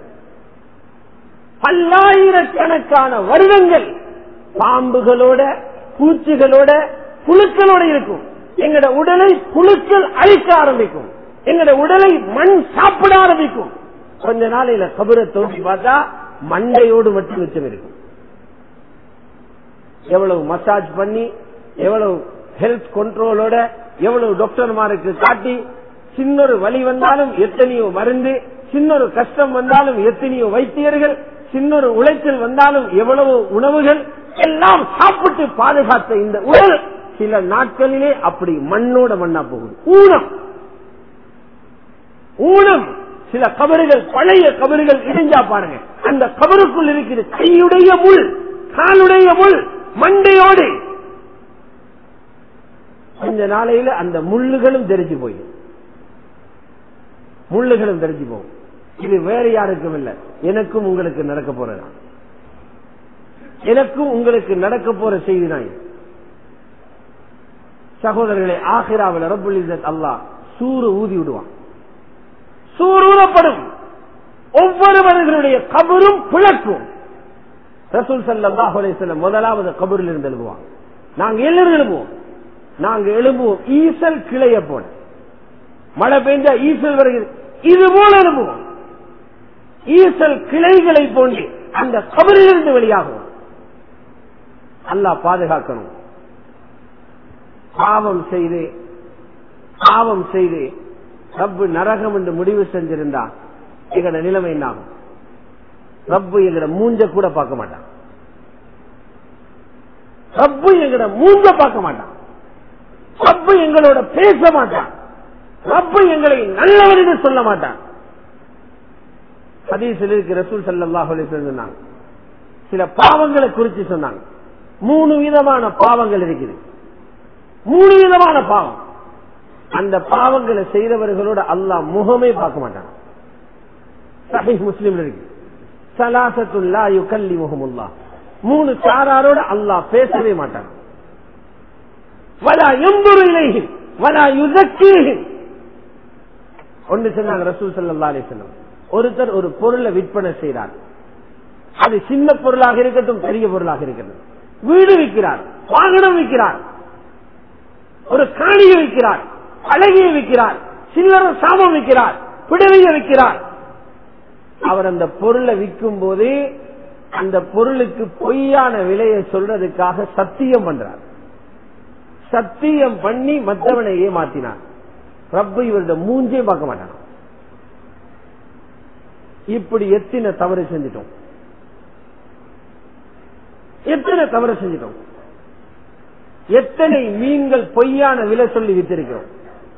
பல்லாயிரக்கணக்கான வருடங்கள் பாம்புகளோட, பூச்சிகளோட, புழுக்களோட இருக்கும். எங்கட உடலை புழுக்கள் அழிக்க ஆரம்பிக்கும். எங்கட உடலை மண் சாப்பிட ஆரம்பிக்கும். கொஞ்ச நாளையில கபரை தோண்டி பார்த்தா மண்டையோடு மட்டும் மிச்சம் இருக்கும். எவ்வளவு மசாஜ் பண்ணி, எவ்வளவு ஹெல்த் கண்ட்ரோலோட, எவ்வளவு டாக்டர்மாருக்கு காட்டி, சின்னொரு வலி வந்தாலும் எத்தனையோ மருந்து, சின்னொரு கஷ்டம் வந்தாலும் எத்தனையோ வைத்தியர்கள், சின்னொரு உளைச்சல் வந்தாலும் எவ்வளவு உணவுகள் எல்லாம் சாப்பிட்டு பாதுகாத்த இந்த உடல் சில நாட்களிலே அப்படி மண்ணோட மண்ணா போகுது. ஊனம், ஊனம். சில கபறுகள், பழைய கபறுகள் இடிஞ்சா பாருங்க, அந்த கபருக்குள் இருக்கிற கையுடைய முள், காலுடைய முள், மண்டையோடு கொஞ்ச நாளையில அந்த முள்ளுகளும் தெரிஞ்சு போயிடும். முள்ளுகளும் தெரிஞ்சு போகும். இது வேற யாருக்கும் இல்லை, எனக்கும் உங்களுக்கு நடக்க போறதா, எனக்கும் உங்களுக்கு நடக்க போற செய்தி தான். சகோதரர்களை, ஆகிராவில் ரப்புல் இஸ்ஸத் அல்லாஹ் சூறு ஊதி விடுவான். சூறு ஊதப்படும். ஒவ்வொருவர்களுடைய கபரும் பிளக்கும். ரசூல் ஸல்லல்லாஹு அலைஹி வஸல்லம் முதலாவது கபரில் இருந்து எழுப்புவாங்க. நாங்க எல்லாரும் எழுப்புவோம். நாங்க எழுப்புவோம் ஈசல் கிளைய போல. மழை பெய்ஞ்சா ஈசல் வருகிறது, இது போல எழுப்புவோம். ஈசல் கிளைகளை போன்று அந்த கபரிலிருந்து வெளியாகும். அல்லாஹ் பாதுகாக்கணும். பாவம் செய்து ரப்பு நரகம் என்று முடிவு செஞ்சிருந்தா எங்கட நிலைமை என்ன ஆகும்? ரப்பு எங்கட மூஞ்ச கூட பார்க்க மாட்டான். ரப்பு எங்கட மூஞ்ச பார்க்க மாட்டான். ரப்பு எங்களோட பேச மாட்டான். ரப்பு எங்களை நல்லவர் என்று சொல்ல மாட்டான். ஹதீஸில் இருக்கு, ரசூல் ஸல்லல்லாஹு அலைஹி வஸல்லம் சொன்னாங்க, சில பாவங்களை குறித்து சொன்னாங்க. 3 விதமான பாவங்கள் இருக்குது. 3 விதமான பாவம். அந்த பாவங்களை செய்தவர்களோட அல்லாஹ் முகமே பார்க்க மாட்டான். சஹீஹ் முஸ்லிம்ல இருக்கு, ஸலாஸத்துல் லா யுகல்லிமுஹுமுல்லாஹ், 3 சாராரோட அல்லாஹ் பேசவே மாட்டான். வலா யன்துரு இலைஹிம் வலா யுஸக்கீஹிம். ஒன்று சொன்னாங்க ரசூல் ஸல்லல்லாஹு அலைஹி வஸல்லம், ஒருத்தர் ஒரு பொருளை விற்பனை செய்கிறார். அது சின்ன பொருளாக இருக்கட்டும், பெரிய பொருளாக இருக்கட்டும். வீடு விற்கிறார், வாகனம் விற்கிறார், ஒரு காணியை விற்கிறார், அழகியை விற்கிறார், சில்லற சாமம் விற்கிறார், பிடவையை விற்கிறார். அவர் அந்த பொருளை விற்கும் போது அந்த பொருளுக்கு பொய்யான விலையை சொல்றதுக்காக சத்தியம் பண்றார். சத்தியம் பண்ணி மற்றவனை ஏமாத்தினார். ரப்பு இவருடைய மூஞ்சே பார்க்க மாட்டான். இப்படி எத்தனை தவறு செஞ்சிட்டோம், எத்தனை தவறு செஞ்சிட்டோம். எத்தனை மீன்கள் பொய்யான விலை சொல்லி வித்திருக்கிறோம்.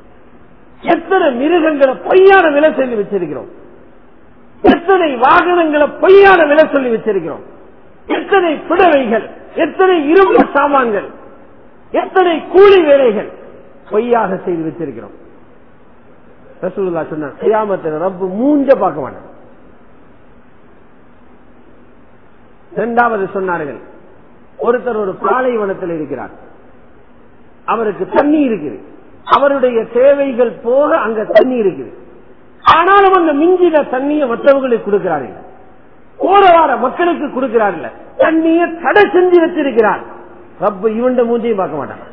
எத்தனை மிருகங்களை பொய்யான விலை சொல்லி வச்சிருக்கிறோம், எத்தனை வாகனங்களை பொய்யான விலை சொல்லி வச்சிருக்கிறோம், எத்தனை புடவைகள், எத்தனை இரும்பு சாமான்கள், எத்தனை கூலி வேலைகள் பொய்யாக செய்து வச்சிருக்கிறோம். ரசூலுல்லாஹ் சொன்னார், கியாமத்தில் ரப்பு மூஞ்ச பார்க்க மாட்டான். இரண்டாவது சொன்னார்கள், ஒருத்தர் ஒரு பாலைவனத்தில் இருக்கிறார், அவருக்கு தண்ணி இருக்குது, அவருடைய தேவைகள் போக அங்க தண்ணி இருக்குது. ஆனாலும் அந்த மிஞ்சின தண்ணியை மற்றவர்களுக்கு கொடுக்கிறார்கள், ஓரவார மக்களுக்கு கொடுக்கிறார்கள், தண்ணியை தடை செஞ்சு வச்சிருக்கிறார். ரப்பு இவண்ட மூஞ்சியும் பார்க்க மாட்டாங்க.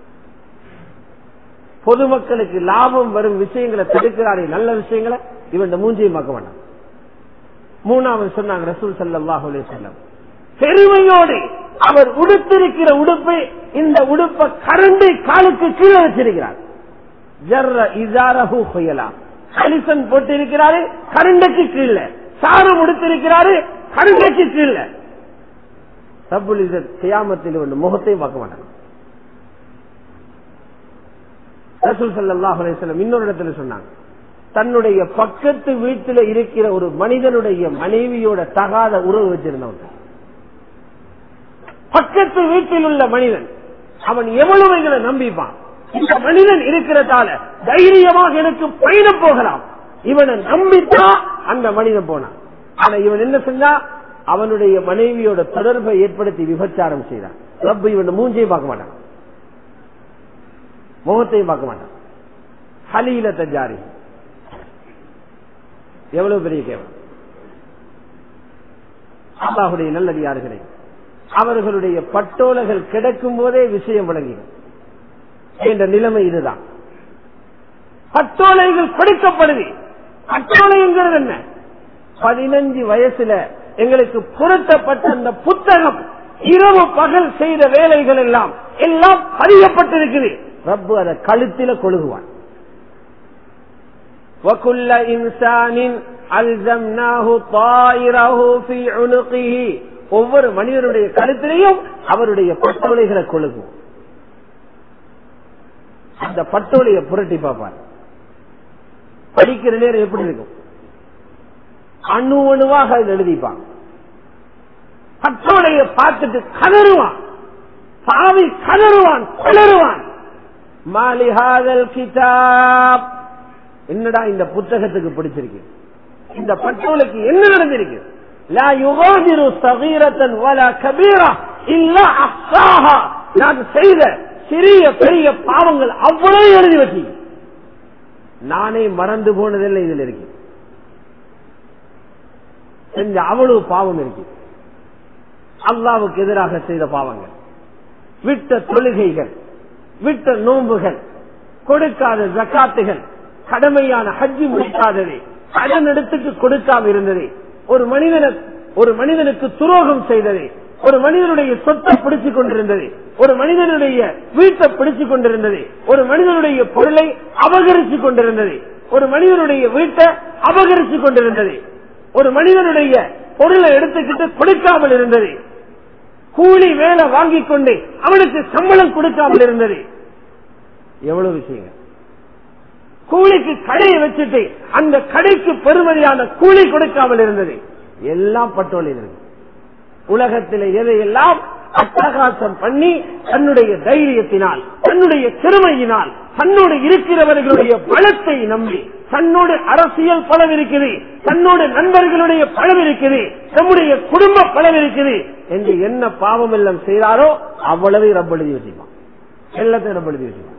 பொதுமக்களுக்கு லாபம் வரும் விஷயங்களை தடுக்கிறாரே, நல்ல விஷயங்களை இவண்ட மூஞ்சியும் பார்க்க மாட்டாங்க. மூணாவது சொன்னாங்க ரசூல் ஸல்லல்லாஹு அலைஹி வஸல்லம், பெருமையோடு அவர் உடுத்திருக்கிற உடுப்பை, இந்த உடுப்பை கரண்டை காலுக்கு கீழே வச்சிருக்கிறார். ஜர்ர இஸாரஹு ஹுயலா, கலிசன் போட்டிருக்கிறாரு கரண்டைக்கு கீழே, சாரம் உடுத்திருக்கிறாரு கரண்டைக்கு கீழே. ரப்புல் இஸ்ஸத் கியாமத்தில் ஒரு முகத்தை பார்க்க மாட்டாங்க. ரசூல் ஸல்லல்லாஹு அலைஹி வஸல்லம் இன்னொரு இடத்துல சொன்னாங்க, தன்னுடைய பக்கத்து வீட்டில் இருக்கிற ஒரு மனிதனுடைய மனைவியோட தகாத உறவு வச்சிருந்தவங்க, பக்கத்து வீட்டில் உள்ள மனிதன் அவன் எவ்வளவுகளை நம்பிப்பான், இந்த மனிதன் இருக்கிறதால தைரியமாக எனக்கு பயணம் போகலாம், இவனை நம்பித்தான் அந்த மனிதன் போனான். ஆனா இவன் என்ன செஞ்சா, அவனுடைய மனைவியோட தொடர்பை ஏற்படுத்தி விபச்சாரம் செய்தான். ரப்பு இவன் மூஞ்சையும் பார்க்க மாட்டான், முகத்தையும் பார்க்க மாட்டான். ஹலீல தஜாரி எவ்வளவு பெரிய கேவலம். அல்லாஹ்வுடைய நல்லடியார்களே, அவர்களுடைய பட்டோலைகள் கிடைக்கும் போதே விஷயம் விளங்கிடும் என்ற நிலைமை இதுதான். பட்டோலைகள் கொடுக்கப்படுது. பட்டோலைங்கிறது என்ன? 15 வயசுல எங்களுக்கு புரட்டப்பட்ட அந்த புத்தகம், இரவு பகல் செய்த வேலைகள் எல்லாம் பதியப்பட்டிருக்குது. ரப்பு அதை கழுத்தில கொழுகுவான். وَكُلَّ إِنسَانٍ أَلْزَمْنَاهُ طَائِرَهُ فِي عُنُقِهِ, ஒவ்வொரு மனிதனுடைய கழுத்திலையும் அவருடைய பட்டோலைகளை கொழுகும். அந்த பட்டோலையை புரட்டி பார்ப்பார். படிக்கிற நேரம் எப்படி இருக்கும்? அணு அணுவாக எழுதிப்பான். பட்டோலையை பார்த்துட்டு கதறுவான், பாவி கதறுவான், கதறுவான். மாலிஹாதல் கிதாப், என்னடா இந்த புத்தகத்துக்கு பிடிச்சிருக்கு, இந்த பட்டோலைக்கு என்ன நடந்திருக்கு? லா யுகாதிரு ஸகீரத்தன் வலா கபீரா இல்லா அஹ்ஸாஹா, நான் செய்த சிறிய பெரிய பாவங்கள் அவ்வளவு எழுதி வச்சு நானே மறந்து போனதில்லை. இதில் இருக்கு செஞ்ச அவ்வளவு பாவம் இருக்கு. அல்லாஹ்வுக்கு எதிராக செய்த பாவங்கள், விட்ட தொழுகைகள், விட்ட நோன்புகள், கொடுக்காத ஜகாத்துகள், கடமையான ஹஜ்ஜி முடிக்காதது, கடன் எடுத்துக்கு கொடுக்காம இருந்தது, ஒரு மனிதனுக்கு துரோகம் செய்தது, ஒரு மனிதனுடைய சொத்தை பிடிச்சுக் கொண்டிருந்தது, ஒரு மனிதனுடைய வீட்டை பிடிச்சுக் கொண்டிருந்தது, ஒரு மனிதனுடைய பொருளை அபகரித்துக் கொண்டிருந்தது, ஒரு மனிதனுடைய வீட்டை அபகரித்துக் கொண்டிருந்தது, ஒரு மனிதனுடைய பொருளை எடுத்துக்கிட்டு கொடுக்காமல் இருந்தது, கூலி வேலை வாங்கிக் கொண்டு அவனுக்கு சம்பளம் கொடுக்காமல் இருந்தது. எவ்வளவு விஷயங்கள். கூலிக்கு கடையை வச்சுட்டு அந்த கடைக்கு பெறுமதியான கூலி கொடுக்காமல் இருந்தது. எல்லாம் பட்டோலில் இருக்கு. உலகத்தில் எதையெல்லாம் அட்டகாசம் பண்ணி தன்னுடைய தைரியத்தினால், தன்னுடைய திறமையினால், தன்னோடு இருக்கிறவர்களுடைய பலத்தை நம்பி, தன்னோடு அரசியல் பலம் இருக்குது, தன்னோடு நண்பர்களுடைய பலம் இருக்குது, நம்முடைய குடும்ப பலம் இருக்குது என்று என்ன பாவம் எல்லாம் செய்தாரோ அவ்வளவை ரப் எழுதி வச்சுப்பான். எல்லாத்தையும் ரப் எழுதி வச்சுப்பான்.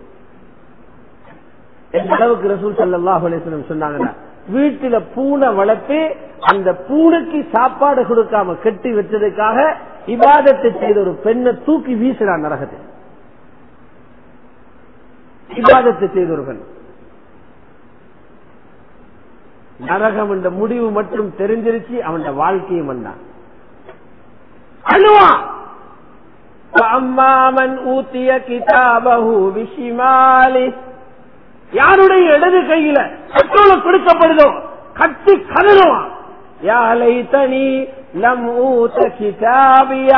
எந்த அளவுக்கு ரசூல் ஸல்லல்லாஹு அலைஹி வஸல்லம் சொன்னாங்கன்னா, வீட்டில பூனை வளர்த்து அந்த பூனைக்கு சாப்பாடு கொடுக்காம கட்டி வச்சதுக்காக இபாதத்தை செய்த ஒரு பெண்ணை தூக்கி வீசுறான் நரகத்தில். இபாதத்தை செய்த ஒரு பெண் நரகம் என்ற முடிவு மட்டும் தெரிஞ்சிருச்சு, அவன் வாழ்க்கையும் வந்தான். அழுவான். அம்மாமன் ஊத்திய கிதாபஹு பிஷிமாலி, யாருடைய இடது கையில பட்டோலை கொடுக்கப்படுதோ கட்டி கதறுவான். யா லைதனி லம் ஊத கிதாபியா,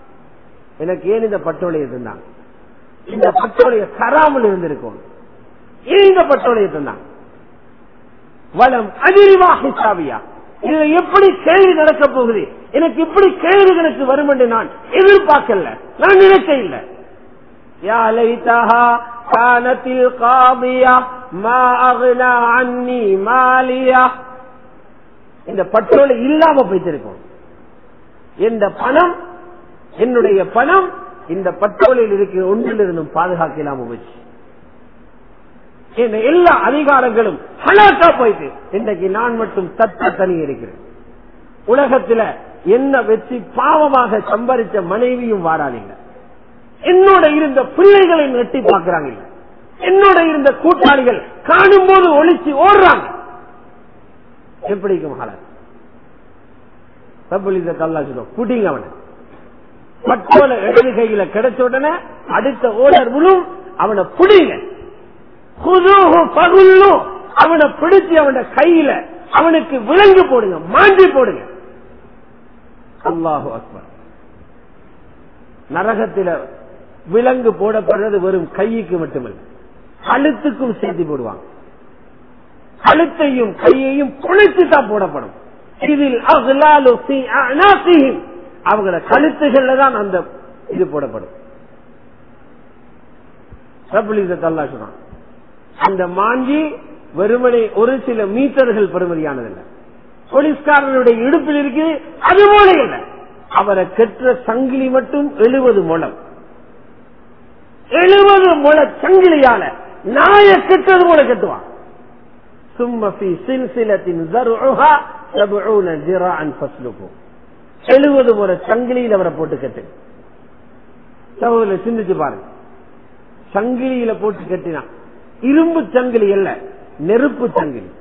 எனக்கு ஏன் இந்த பட்டோலை இருந்தாங்க, இந்த பட்டோலையை தராமல் இருந்திருக்கும், இந்த பட்டோலையை தந்தாங்க. வலம் அதிரிவா ஹிசாபியா, இதுல எப்படி கேள்வி நடக்க போகுது, எனக்கு இப்படி கேள்வி எனக்கு வரும் என்று நான் எதிர்பார்க்கல, நான் நினைக்க இல்லை. யா லைதஹா கானத்தில் காதியா மா அக்னா அன்னி மாலியா, இந்த பட்டோலை இல்லாம போய்த்திருக்கும். இந்த பணம், என்னுடைய பணம் இந்த பட்டோலையில் இருக்கிற ஒன்றிலிருந்தும் பாதுகாக்க இல்லாம போச்சு. எல்லா அதிகாரங்களும் ஹலாக்கா போயிட்டு இன்றைக்கு நான் மட்டும் தத்த தனி இருக்கிறேன். உலகத்துல என்ன வச்சு பாவமாக சம்பாதிச்ச மனைவியும் வாராதில்லை, என்னோட இருந்த பிள்ளைகளை நெட்டி பார்க்கிறாங்க, என்னோட இருந்த கூட்டாளிகள் காணும் போது ஒளிச்சு ஓடுறாங்க. எப்படிக்கும் ஹலாக் புடிங்க அவனை. பட்டோல இடது கையில கிடைச்ச உடனே அடுத்த ஓடர் விழும், அவனை புடிங்க, அவனை பிடிச்சி அவன கையில அவனுக்கு விலங்கு போடுங்க, மாண்டி போடுங்க. அல்லாஹு அக்பர். நரகத்தில விலங்கு போடப்படுறது வெறும் கைக்கு மட்டுமல்ல, கழுத்துக்கும் சேர்த்து போடுவாங்க. கழுத்தையும் கையையும் குளித்து தான் போடப்படும். இதில் அவங்கள கழுத்துகள்ல தான் அந்த இது போடப்படும். அந்த மாஞ்சி வெறுமனை ஒரு சில மீட்டர்கள் பெறுமதியானதில்லை. போலீஸ்காரனுடைய இடுப்பில் இருக்கு, அது போல இல்லை. அவரை கெட்ட சங்கிலி மட்டும் 70 முழம், 70 முழ சங்கிலியால நாய கெட்டது போல கட்டுவான். சும்மி சில்சிலத்தின் 70 முறை சங்கிலியில் அவரை போட்டு கட்டு. சிந்திச்சு பாருங்க, சங்கிலியில போட்டு கட்டினா இரும்பு சங்கிலி அல்ல, நெருப்பு சங்கிலி.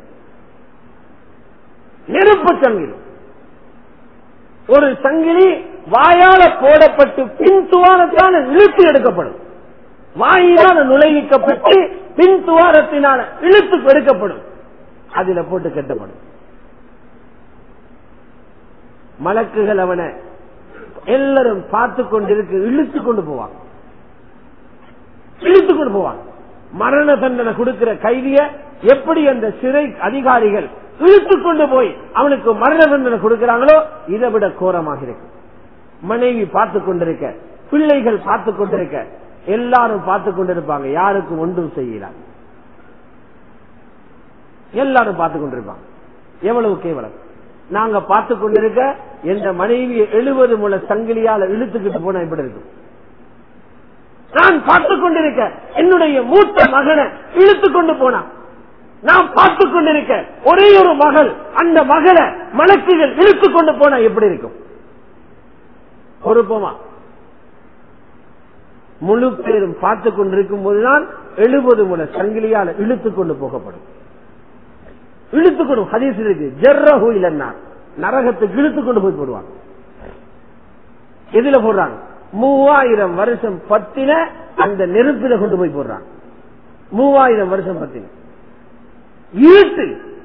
நெருப்பு சங்கிலி. ஒரு சங்கிலி வாயால போடப்பட்டு பின் துவாரத்தால் இழுத்து எடுக்கப்படும். வாயினால் நுழைவிக்கப்பட்டு பின் துவாரத்தினால இழுத்து எடுக்கப்படும். அதுல போட்டு கட்டப்படும். மலக்குகள் அவனை எல்லாரும் பார்த்து கொண்டிருக்கு, இழுத்து கொண்டு போவாங்க, இழுத்து கொண்டு போவாங்க. மரண தண்டனை கொடுக்கிற கைதிய எப்படி அந்த சிறை அதிகாரிகள் இழுத்து கொண்டு போய் அவனுக்கு மரண தண்டனை கொடுக்கிறாங்களோ இதை விட கோரமாக இருக்கு. மனைவி பார்த்து கொண்டிருக்க, பிள்ளைகள் பார்த்து கொண்டிருக்க, எல்லாரும் பார்த்து கொண்டிருப்பாங்க, யாருக்கும் ஒன்றும் செய்யலாம். எல்லாரும் பார்த்து கொண்டிருப்பாங்க. எவ்வளவு கேவலம். நாங்க பார்த்து கொண்டிருக்க என்ற மனைவியை 70 முழ சங்கிலியால இழுத்துக்கிட்டு போனா இப்படி இருக்கும். நான் பார்த்து கொண்டிருக்க என்னுடைய மூத்த மகனை இழுத்து கொண்டு போனா, நான் பார்த்து கொண்டிருக்க ஒரே ஒரு மகள், அந்த மகளை மலக்குகள் இழுத்து கொண்டு போனா எப்படி இருக்கும்? பொறுப்போமா? முழு பேரும் பார்த்து கொண்டிருக்கும் போதுதான் 70 முழ சங்கிலியால இழுத்து கொண்டு போகப்படும். இழுத்துக்கொண்டு ஹதீஸ் இருக்கு, ஜர்ரஹு இலன்னார், நரகத்துக்கு இழுத்து கொண்டு போய் போடுவாங்க. எதுல போடுறாங்க? 3000 வருஷம் பத்தின அந்த நெருப்பில கொண்டு போய் போடுறாங்க. 3000 வருஷம் பத்தின இருட்டு.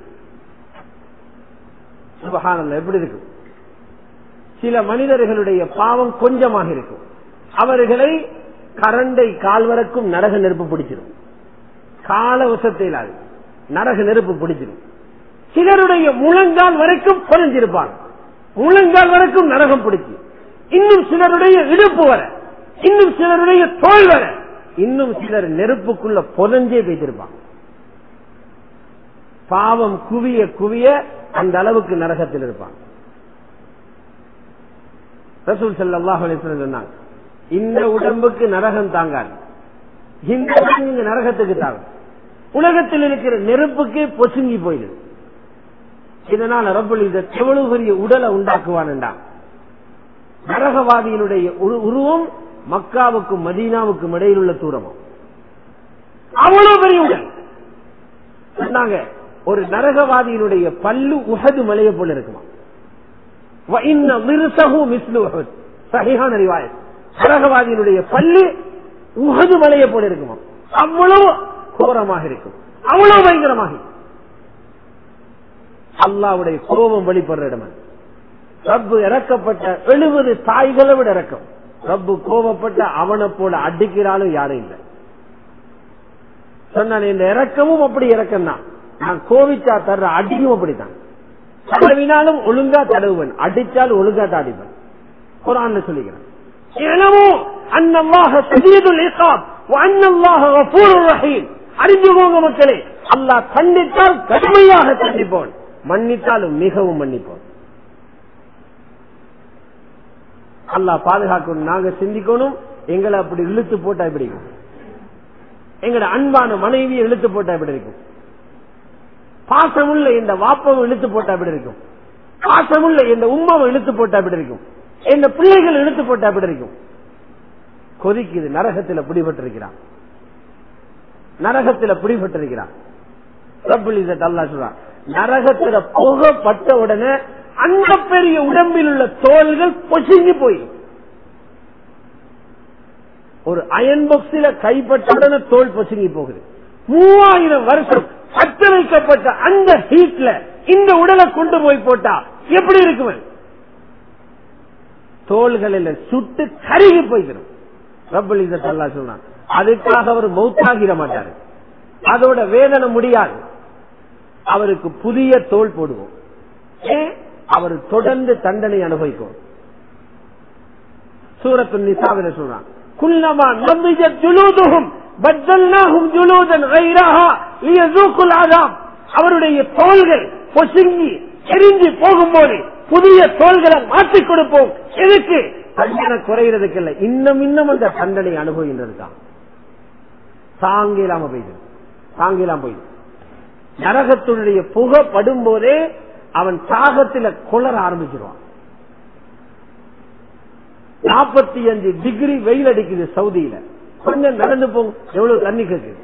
சுப்ஹானல்லாஹ், எப்படி இருக்கும்? சில மனிதர்களுடைய பாவம் கொஞ்சமாக இருக்கும், அவர்களை கரண்டை கால்வரைக்கும் நரக நெருப்பு பிடிச்சிடும். காலவசத்தில் நரக நெருப்பு பிடிச்சிடும். சிலருடைய முழங்கால் வரைக்கும் பொறிஞ்சிருப்பாங்க, முழங்கால் வரைக்கும் நரகம் பிடிச்சு. இன்னும் சிலருடைய இடுப்பு வர, இன்னும் சிலருடைய தோல் வர, இன்னும் சிலர் நெருப்புக்குள்ள புதஞ்சே வைத்திருப்பாங்க. பாவம் குவிய குவிய அந்த அளவுக்கு நரகத்தில் இருப்பாங்க. ரசூல் ஸல்லல்லாஹு அலைஹி வஸல்லம் சொன்னாங்க, இந்த உடம்புக்கு நரகம் தாங்காது, இந்த நரகத்துக்கு தாங்க. உலகத்தில் இருக்கிற நெருப்புக்கே பொசுங்கி போயிடுது. இதனால் ரப்பல் இஸ்ஸத் எவ்வளவு பெரிய உடலை உண்டாக்குவான்டா. நரகவாதியினுடைய உருவம் மக்காவுக்கும் மதீனாவுக்கும் இடையில் உள்ள தூரமும் அவ்வளவு பெரிய உடல். சொன்னாங்க, ஒரு நரகவாதியினுடைய பல்லு உஹது மலையை போல இருக்குமா. சஹீஹான ரிவாயத். நரகவாதியினுடைய பல்லு உஹது மலையை போல இருக்குமா. அவ்வளவு கோரமாக இருக்கும், அவ்வளவு பயங்கரமாக. அல்லாஹ்வுடைய கோபம் வெளிப்படுற இடம். ரப்பு இறக்கப்பட்ட 70 தாய்களை விட இறக்கம். ரப்பு கோபப்பட்ட அவனை போல அடிக்கிறாலும் யாரும் இல்லை. சொன்னான், இந்த இறக்கமும் அப்படி இறக்கம் தான், நான் கோவிச்சா தர்ற அடியும் அப்படித்தான். தடவினாலும் ஒழுங்கா தடவுவன், அடிச்சாலும் ஒழுங்கா தாடிவன். குர்ஆன்ல சொல்லிக்கிறேன். அறிஞ்சுகோங்க மக்களே, அல்லாஹ் தண்டித்தால் கடுமையாக தண்டிப்போன், மன்னித்தாலும் மிகவும் மன்னிப்போம். அல்லாஹ் பாதுகாக்கணும். நாங்க சிந்திக்கணும், எங்களை அப்படி இழுத்து போட்டா எப்படி இருக்கும், எங்கட அன்பான மனைவியை இழுத்து போட்டா எப்படி இருக்கும், பாசமுள்ள இந்த வாப்பவும் இழுத்து போட்டா எப்படி இருக்கும், பாசமுள்ள இந்த உம்மாவை இழுத்து போட்டா எப்படி இருக்கும், இந்த பிள்ளைகள் இழுத்து போட்டா எப்படி இருக்கும். கொதிக்குது, நரகத்தில் பிடிபட்டிருக்கிறான், நரகத்தில் பிடிபட்டிருக்கிறான். ரப்புல் இஸ்ஸத் அல்லாஹ் சொல்றான், நரகத்தில் புகப்பட்ட உடனே அந்த பெரிய உடம்பில் உள்ள தோள்கள் பொசுங்கி போய், ஒரு அயன் பாக்ஸில கைப்பட்ட உடனே தோல் பொசுங்கி போகுது. 3000 வருஷம் பற்ற வைக்கப்பட்ட அந்த ஹீட்ல இந்த உடலை கொண்டு போய் போட்டா எப்படி இருக்கும், தோள்களில் சுட்டு கருகி போய்கிறோம். ரப்புல் இஸ்ஸத் அல்லாஹ் சொல்றான், அதுக்காக அவர் மௌத்தாகிட மாட்டாரு, அதோட வேதனை முடியாது, அவருக்கு புதிய தோல் போடுவோம், அவர் தொடர்ந்து தண்டனை அனுபவிக்கும். சூரத்துன் நிசாவில சொல்றான், குல்லமா நபிஜத் ஜுலூதுஹும் பத்தல்னாஹும் ஜுலூதன் கைரஹா லியஸூகுல் அஸாப். அவருடைய தோள்கள் பொசுங்கி எரிஞ்சு போகும்போது புதிய தோள்களை மாற்றிக் கொடுப்போம். எதுக்கு? தண்டனை குறைகிறதுக்கு இல்ல, இன்னும் இன்னும் அந்த தண்டனை அனுபவிக்கிறதுதான். தாங்கிலாம போயிடு, தாங்கிலாம் போயிடு. நரகத்துடைய புகப்படும் போதே அவன் தாகத்தில குளர ஆரம்பிச்சிருவான். 45 டிகிரி வெயில் அடிக்குது சவுதியில, கொஞ்சம் நடந்து போகும், எவ்வளவு தண்ணி கேட்குது.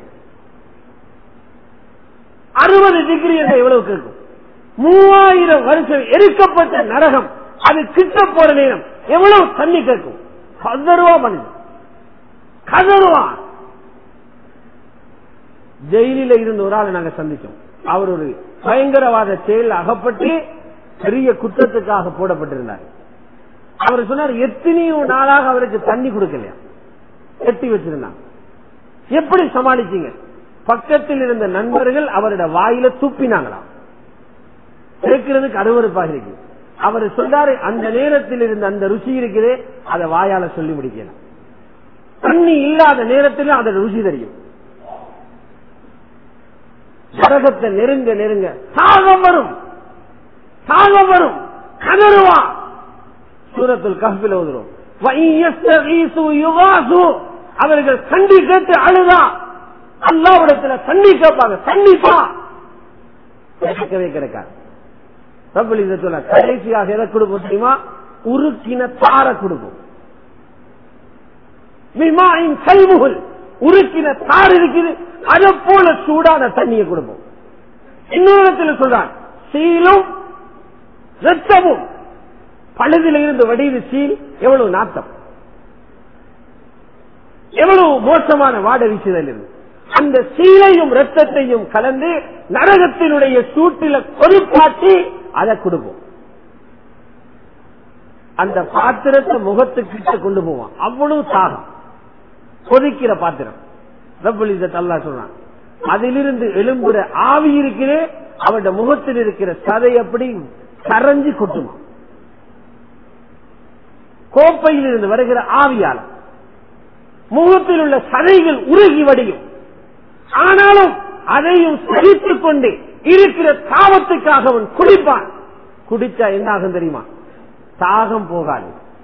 60 டிகிரி எவ்வளவு கேட்கும். 3000 வருஷம் எரிக்கப்பட்ட நரகம், அது கிட்ட போற நேரம் எவ்வளவு தண்ணி கேட்கும். கதறுவா பண்ணுது, கதறுவா. ஜெயிலில இருந்த ஒரு ஆளை நாங்க சந்திச்சோம். அவர் ஒரு பயங்கரவாத செயல் அகப்பட்டு பெரிய குற்றத்துக்காக போடப்பட்டிருந்தார். அவர் சொன்னார், எத்தனையோ நாளாக அவருக்கு தண்ணி கொடுக்கலையா, கட்டி வச்சிருந்தாங்க. எப்படி சமாளிச்சீங்க? பக்கத்தில் இருந்த நண்பர்கள் அவருடைய வாயில துப்பினாங்களாம். கேட்கிறதுக்கு அருவருப்பாக இருக்கு. அவர் சொல்றாரு, அந்த நேரத்தில் இருந்த அந்த ருசி இருக்குதே, அதை வாயால சொல்லி முடிக்கலாம். தண்ணி இல்லாத நேரத்தில் அதோட ருசி தெரியும். நரகத்தை நெருங்க நெருங்க தாகம் வரும், தாகம் வரும், கதறுவா. சூரத்துல் கஹ்ஃபில் ஓதுறோம், அவர்கள் தண்ணி கேட்டு அழுதா அல்லாஹ்விடத்துல தண்ணி கேட்பாங்க, தண்ணிப்பா, கிடைக்கவே கிடைக்காது. ரப்புல் இஸ்ஸத் சொல்ல, கடைசியாக எதை கொடுப்போம் தெரியுமா? உருக்கின தார கொடுப்போம். விமாயின் கல்முகுல், உருக்கின தார் இருக்குது, அதை போல சூடான தண்ணியை கொடுப்போம். இன்னொரு இடத்துல சொல்றான், சீலும் ரத்தமும், பழுதில இருந்து வடிவு சீல், எவ்வளவு நாட்டம், எவ்வளவு மோசமான வாட வீசுதல் இருந்து அந்த சீலையும் ரத்தத்தையும் கலந்து நரகத்தினுடைய சூட்டில கொதிப்பாட்டி அதை கொடுப்போம். அந்த பாத்திரத்தை முகத்துக்கிட்ட கொண்டு போவான், அவ்வளவு தாகம், கொதிக்கிற பாத்திரம். ரப்புல் இஸ்ஸத் அல்லாஹ் சொல்றான், அதிலிருந்து எழும்புற ஆவி இருக்கிறே, அவருடைய முகத்தில் இருக்கிற சதை அப்படி கரைஞ்சி கொட்டுமா. கோப்பையில் இருந்து வருகிற ஆவியால முகத்தில் உள்ள சதைகள் உருகி வடியும். ஆனாலும் அதையும் சகித்துக் கொண்டு இருக்கிற தாவத்துக்காக அவன் குடிப்பான். குடிச்சா என்ன ஆகும் தெரியுமா? தாகம் போகாது,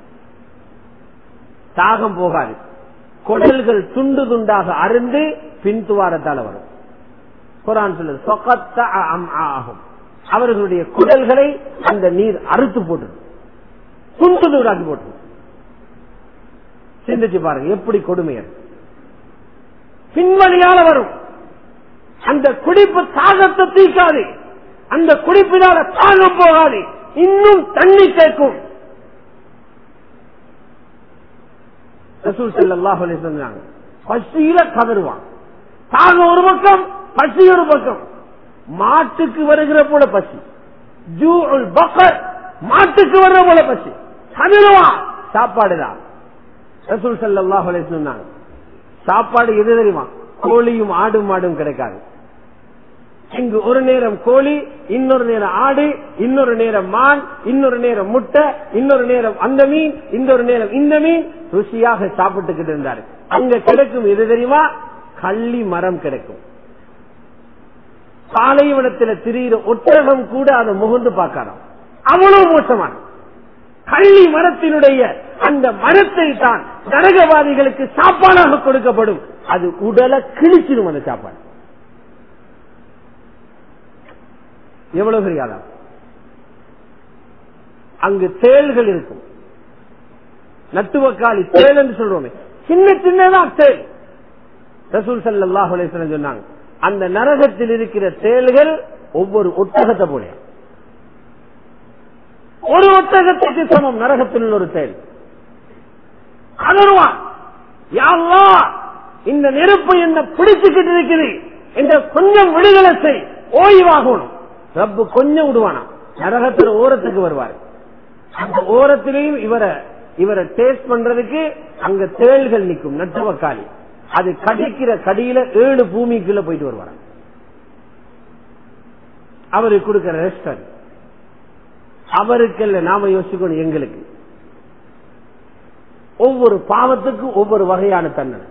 தாகம் போகாது. குடல்கள் துண்டு துண்டாக அருந்து பின்துவாரத்தால வரும். குர்ஆன் சொல்லுது, ஆகும், அவர்களுடைய குடல்களை அந்த நீர் அறுத்து போட்டு துண்டு துண்டாக்கி போட்டு. சிந்திச்சு பாருங்க எப்படி கொடுமையர். பின்வழியால வரும். அந்த குடிப்பு தாகத்தை தீக்காது, அந்த குடிப்பினால தாகம் போகாது, இன்னும் தண்ணி கேட்கும். ரசூல் ஸல்லல்லாஹு அலைஹி வஸல்லம் சொன்னாங்க, பசியில கதறுவான். தாகம் ஒரு பக்கம், பசி ஒரு பக்கம். மாட்டுக்கு வருகிற போல பசி, ஜூஉல் பக்கர், மாட்டுக்கு வர்ற போல பசி, கதறுவான். சாப்பாடுதான். ரசூல் ஸல்லல்லாஹு அலைஹி வஸல்லம் சொன்னாங்க, சாப்பாடு எது தெரியுமா? கோழியும் ஆடும் மாடும் கிடைக்காது. இங்கு ஒரு நேரம் கோழி, இன்னொரு நேரம் ஆடு, இன்னொரு நேரம் மான், இன்னொரு நேரம் முட்டை, இன்னொரு நேரம் அந்த மீன், இன்னொரு நேரம் இந்த மீன் ருசியாக சாப்பிட்டுக்கிட்டு இருந்தாரு. அங்க கிடைக்கும் எது தெரியுமா? கள்ளி மரம் கிடைக்கும். பாலைவனத்தில் திரிகிற ஒட்டகம் கூட அதை முகந்து பார்க்கலாம். அவ்வளவு மோசமான கள்ளி மரத்தினுடைய அந்த மரத்தை தான் நரகவாதிகளுக்கு சாப்பாடாக கொடுக்கப்படும். அது உடலை கிழிச்சிடும். அந்த சாப்பாடு எவ்வளவு பெரியாதா? அங்கு தேள்கள் இருக்கும். நட்டுவக்காளி தேள் என்று சொல்றோமே, சின்ன சின்னதான் தேள். ரசூல் ஸல்லல்லாஹு அலைஹி வஸல்லம் சொன்னாங்க, அந்த நரகத்தில் இருக்கிற தேள்கள் ஒவ்வொரு ஒட்டகத்தை போல. ஒரு ஒட்டகத்துக்கு சமம் நரகத்தில் ஒரு தேள். அதர்வான், யா அல்லாஹ், இந்த நெருப்பு என்ன பிடிச்சுக்கிட்டு இருக்குது, இந்த கொஞ்சம் விடுதலை செய், ஓய்வாகணும். ரப்பு கொஞ்சம் விடுவானா, நரகத்தில் ஓரத்துக்கு வருவார். அந்த ஓரத்திலையும் இவரை டேஸ்ட் பண்றதுக்கு அங்க தேள்கள் நிற்கும். நட்டுவக்காளி அது கடிக்கிற கடியில 7 பூமிக்குள்ள போயிட்டு வருவார். அவருக்கு கொடுக்கிற ரெஸ்ட் அவருக்கு நாம யோசிக்கணும். எங்களுக்கு ஒவ்வொரு பாவத்துக்கும் ஒவ்வொரு வகையான தண்டனை.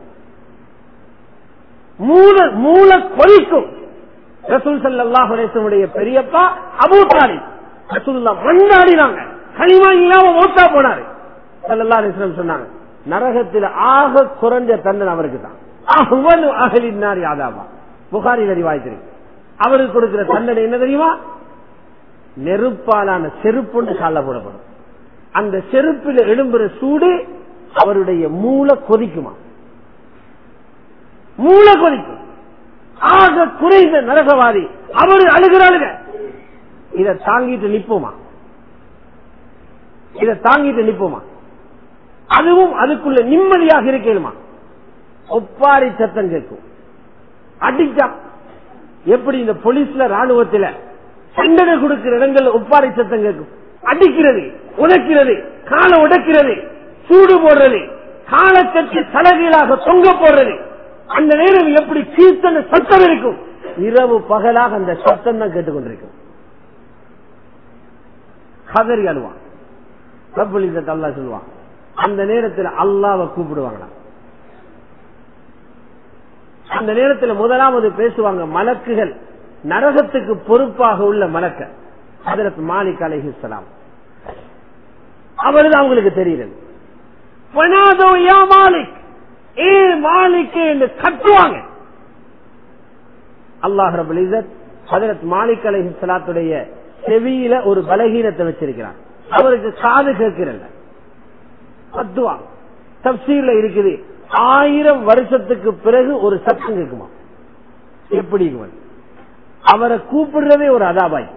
மூல கொதிக்கும். ரசூல் ஸல்லல்லாஹு அலைஹி வஸல்லம் பெரியப்பா அபூ தாலிப் ரசூலுல்லாஹ் மண்டாடினாங்க, கலிமா இல்லாம மௌத்தா போனாரு. ஸல்லல்லாஹு அலைஹி வஸல்லம் சொன்னாங்க, நரகத்தில் ஆக குறைஞ்ச தண்டனை அவருக்கு தான். அஹ்வனு அஹ்லின் நாரி அதாபா. புகாரில ரிவாயத் இருக்கு. அவருக்கு கொடுக்கிற தண்டனை என்ன தெரியுமா? நெருப்பாலான செருப்பு கால போடப்படும். அந்த செருப்பில் எழும்புற சூடு அவருடைய மூளை கொதிக்குமா? மூளை கொதிக்கும். ஆக குறைந்த நரகவாதி அவரு அழுகிறாளுங்க. இதை தாங்கிட்டு நிற்போமா? இதை தாங்கிட்டு நிற்போமா? அதுவும் அதுக்குள்ள நிம்மதியாக இருக்கணுமா? ஒப்பாரி சத்தம் கேட்கும். அடிச்சா எப்படி இந்த போலீஸ்ல ராணுவத்தில் தண்டனை கொடுக்கிற இடங்கள் ஒப்பாரி சத்தம் கேட்கும். அடிக்கிறது, உதைக்கிறது, காலை உடைக்கிறது, சூடு போடுறது, காலை கட்டி தலகீழாக தொங்க போடுறது. அந்த நேரம் எப்படி கீர்த்தனை சத்தம் இருக்கும். இரவு பகலாக அந்த சத்தம் தான் கேட்டுக்கொண்டிருக்கும். கதறி அழுவான். ரப்புல் இஸ்ஸத் அல்லாஹ் சொல்லுவான், அந்த நேரத்தில் அல்லாஹ்வை கூப்பிடுவாங்களா? அந்த நேரத்தில் முதலாவது பேசுவாங்க மலக்குகள், நரகத்துக்கு பொறுப்பாக உள்ள மலக்க ஹஜ்ரத் மாலிக் அலைஹிஸ்ஸலாம். அவர்தான் அவங்களுக்கு தெரியுது. வனாதோ யா மாலிக், ஏ மாலிக் என்று கத்துவாங்க. அல்லாஹ் ரப்புல் இஸ்ஸத் ஹஜ்ரத் மாலிக் அலைஹிஸ்ஸலாத்துடைய செவியில ஒரு பலகீனத்தை வச்சிருக்கிறார். அவருக்கு காது கேட்கிறல்ல, கத்துவாங்க. தஃப்சீர்ல இருக்குது, 1000 வருஷத்துக்கு பிறகு ஒரு சத்தம் கேட்குமா? எப்படி அவரை கூப்பிடுறதே ஒரு அதாபாய்.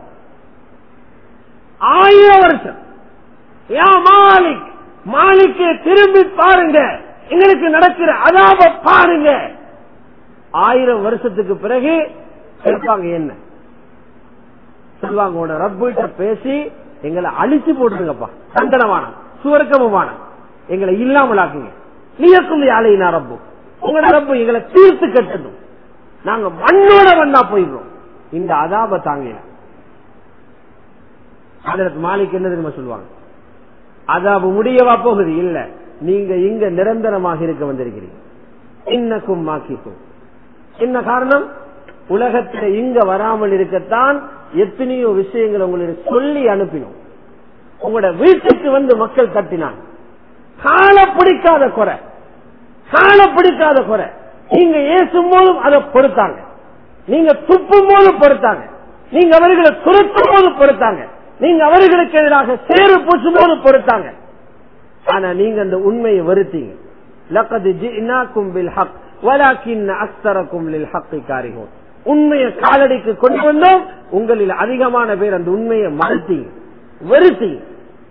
1000 வருஷம். யா மாலிக், மாலிக்கே திரும்பி பாருங்க, எங்களுக்கு நடக்கிற அதாப பாருங்க. 1000 வருஷத்துக்கு பிறகு கேட்பாங்க. என்ன சொல்லுவாங்க? உன ரப்பிட்ட பேசி எங்களை அழிச்சு போட்டுருங்கப்பா, தண்டனமான சுவர்க்கமான எங்களை இல்லாமல் ஆக்குங்க. நீக்கும் யாழையினா ரப்பு, உங்களோட ரப்பு எங்களை தீர்த்து கட்டணும், நாங்க மண்ணோட மண்ணா போயிடுறோம். இந்த அதாப தாங்க. ஹஜ்ரத் மாலிக் என்ன தெரியுமா சொல்லுவாங்க? அதாபு முடியவா போகுது? இல்ல, நீங்க இங்க நிரந்தரமாக இருக்க வந்திருக்கிறீங்க. இன்னக்கும் மாக்கிக்கும். என்ன காரணம்? உலகத்தில் இங்க வராமல் இருக்கத்தான் எத்தனையோ விஷயங்கள் உங்களுக்கு சொல்லி அனுப்பினோம். உங்களோட வீட்டுக்கு வந்து மக்கள் தட்டினாங்க. கால பிடிக்காத குறை, கால பிடிக்காத குறை. நீங்க ஏசும் போதும் அதை பொறுத்தாங்க, நீங்க துப்பும் போது பொறுத்தாங்க, நீங்க அவர்களை துரத்தும் போது பொறுத்தாங்க, நீங்க அவர்களுக்கு எதிராக சேறு பூசும் போது பொறுத்தாங்க. ஆனா நீங்க அந்த உண்மையை வெறுத்தீங்க. லகத் ஜினாக்கும் பில் ஹக் வலாக்கின் அக்ஸரக்கும் லில் ஹக்கி காரிஹூன். உண்மையை காலடிக்கு கொண்டு வந்தோம், உங்களில் அதிகமான பேர் அந்த உண்மையை மறுத்தீங்க, வெறுத்தீங்க.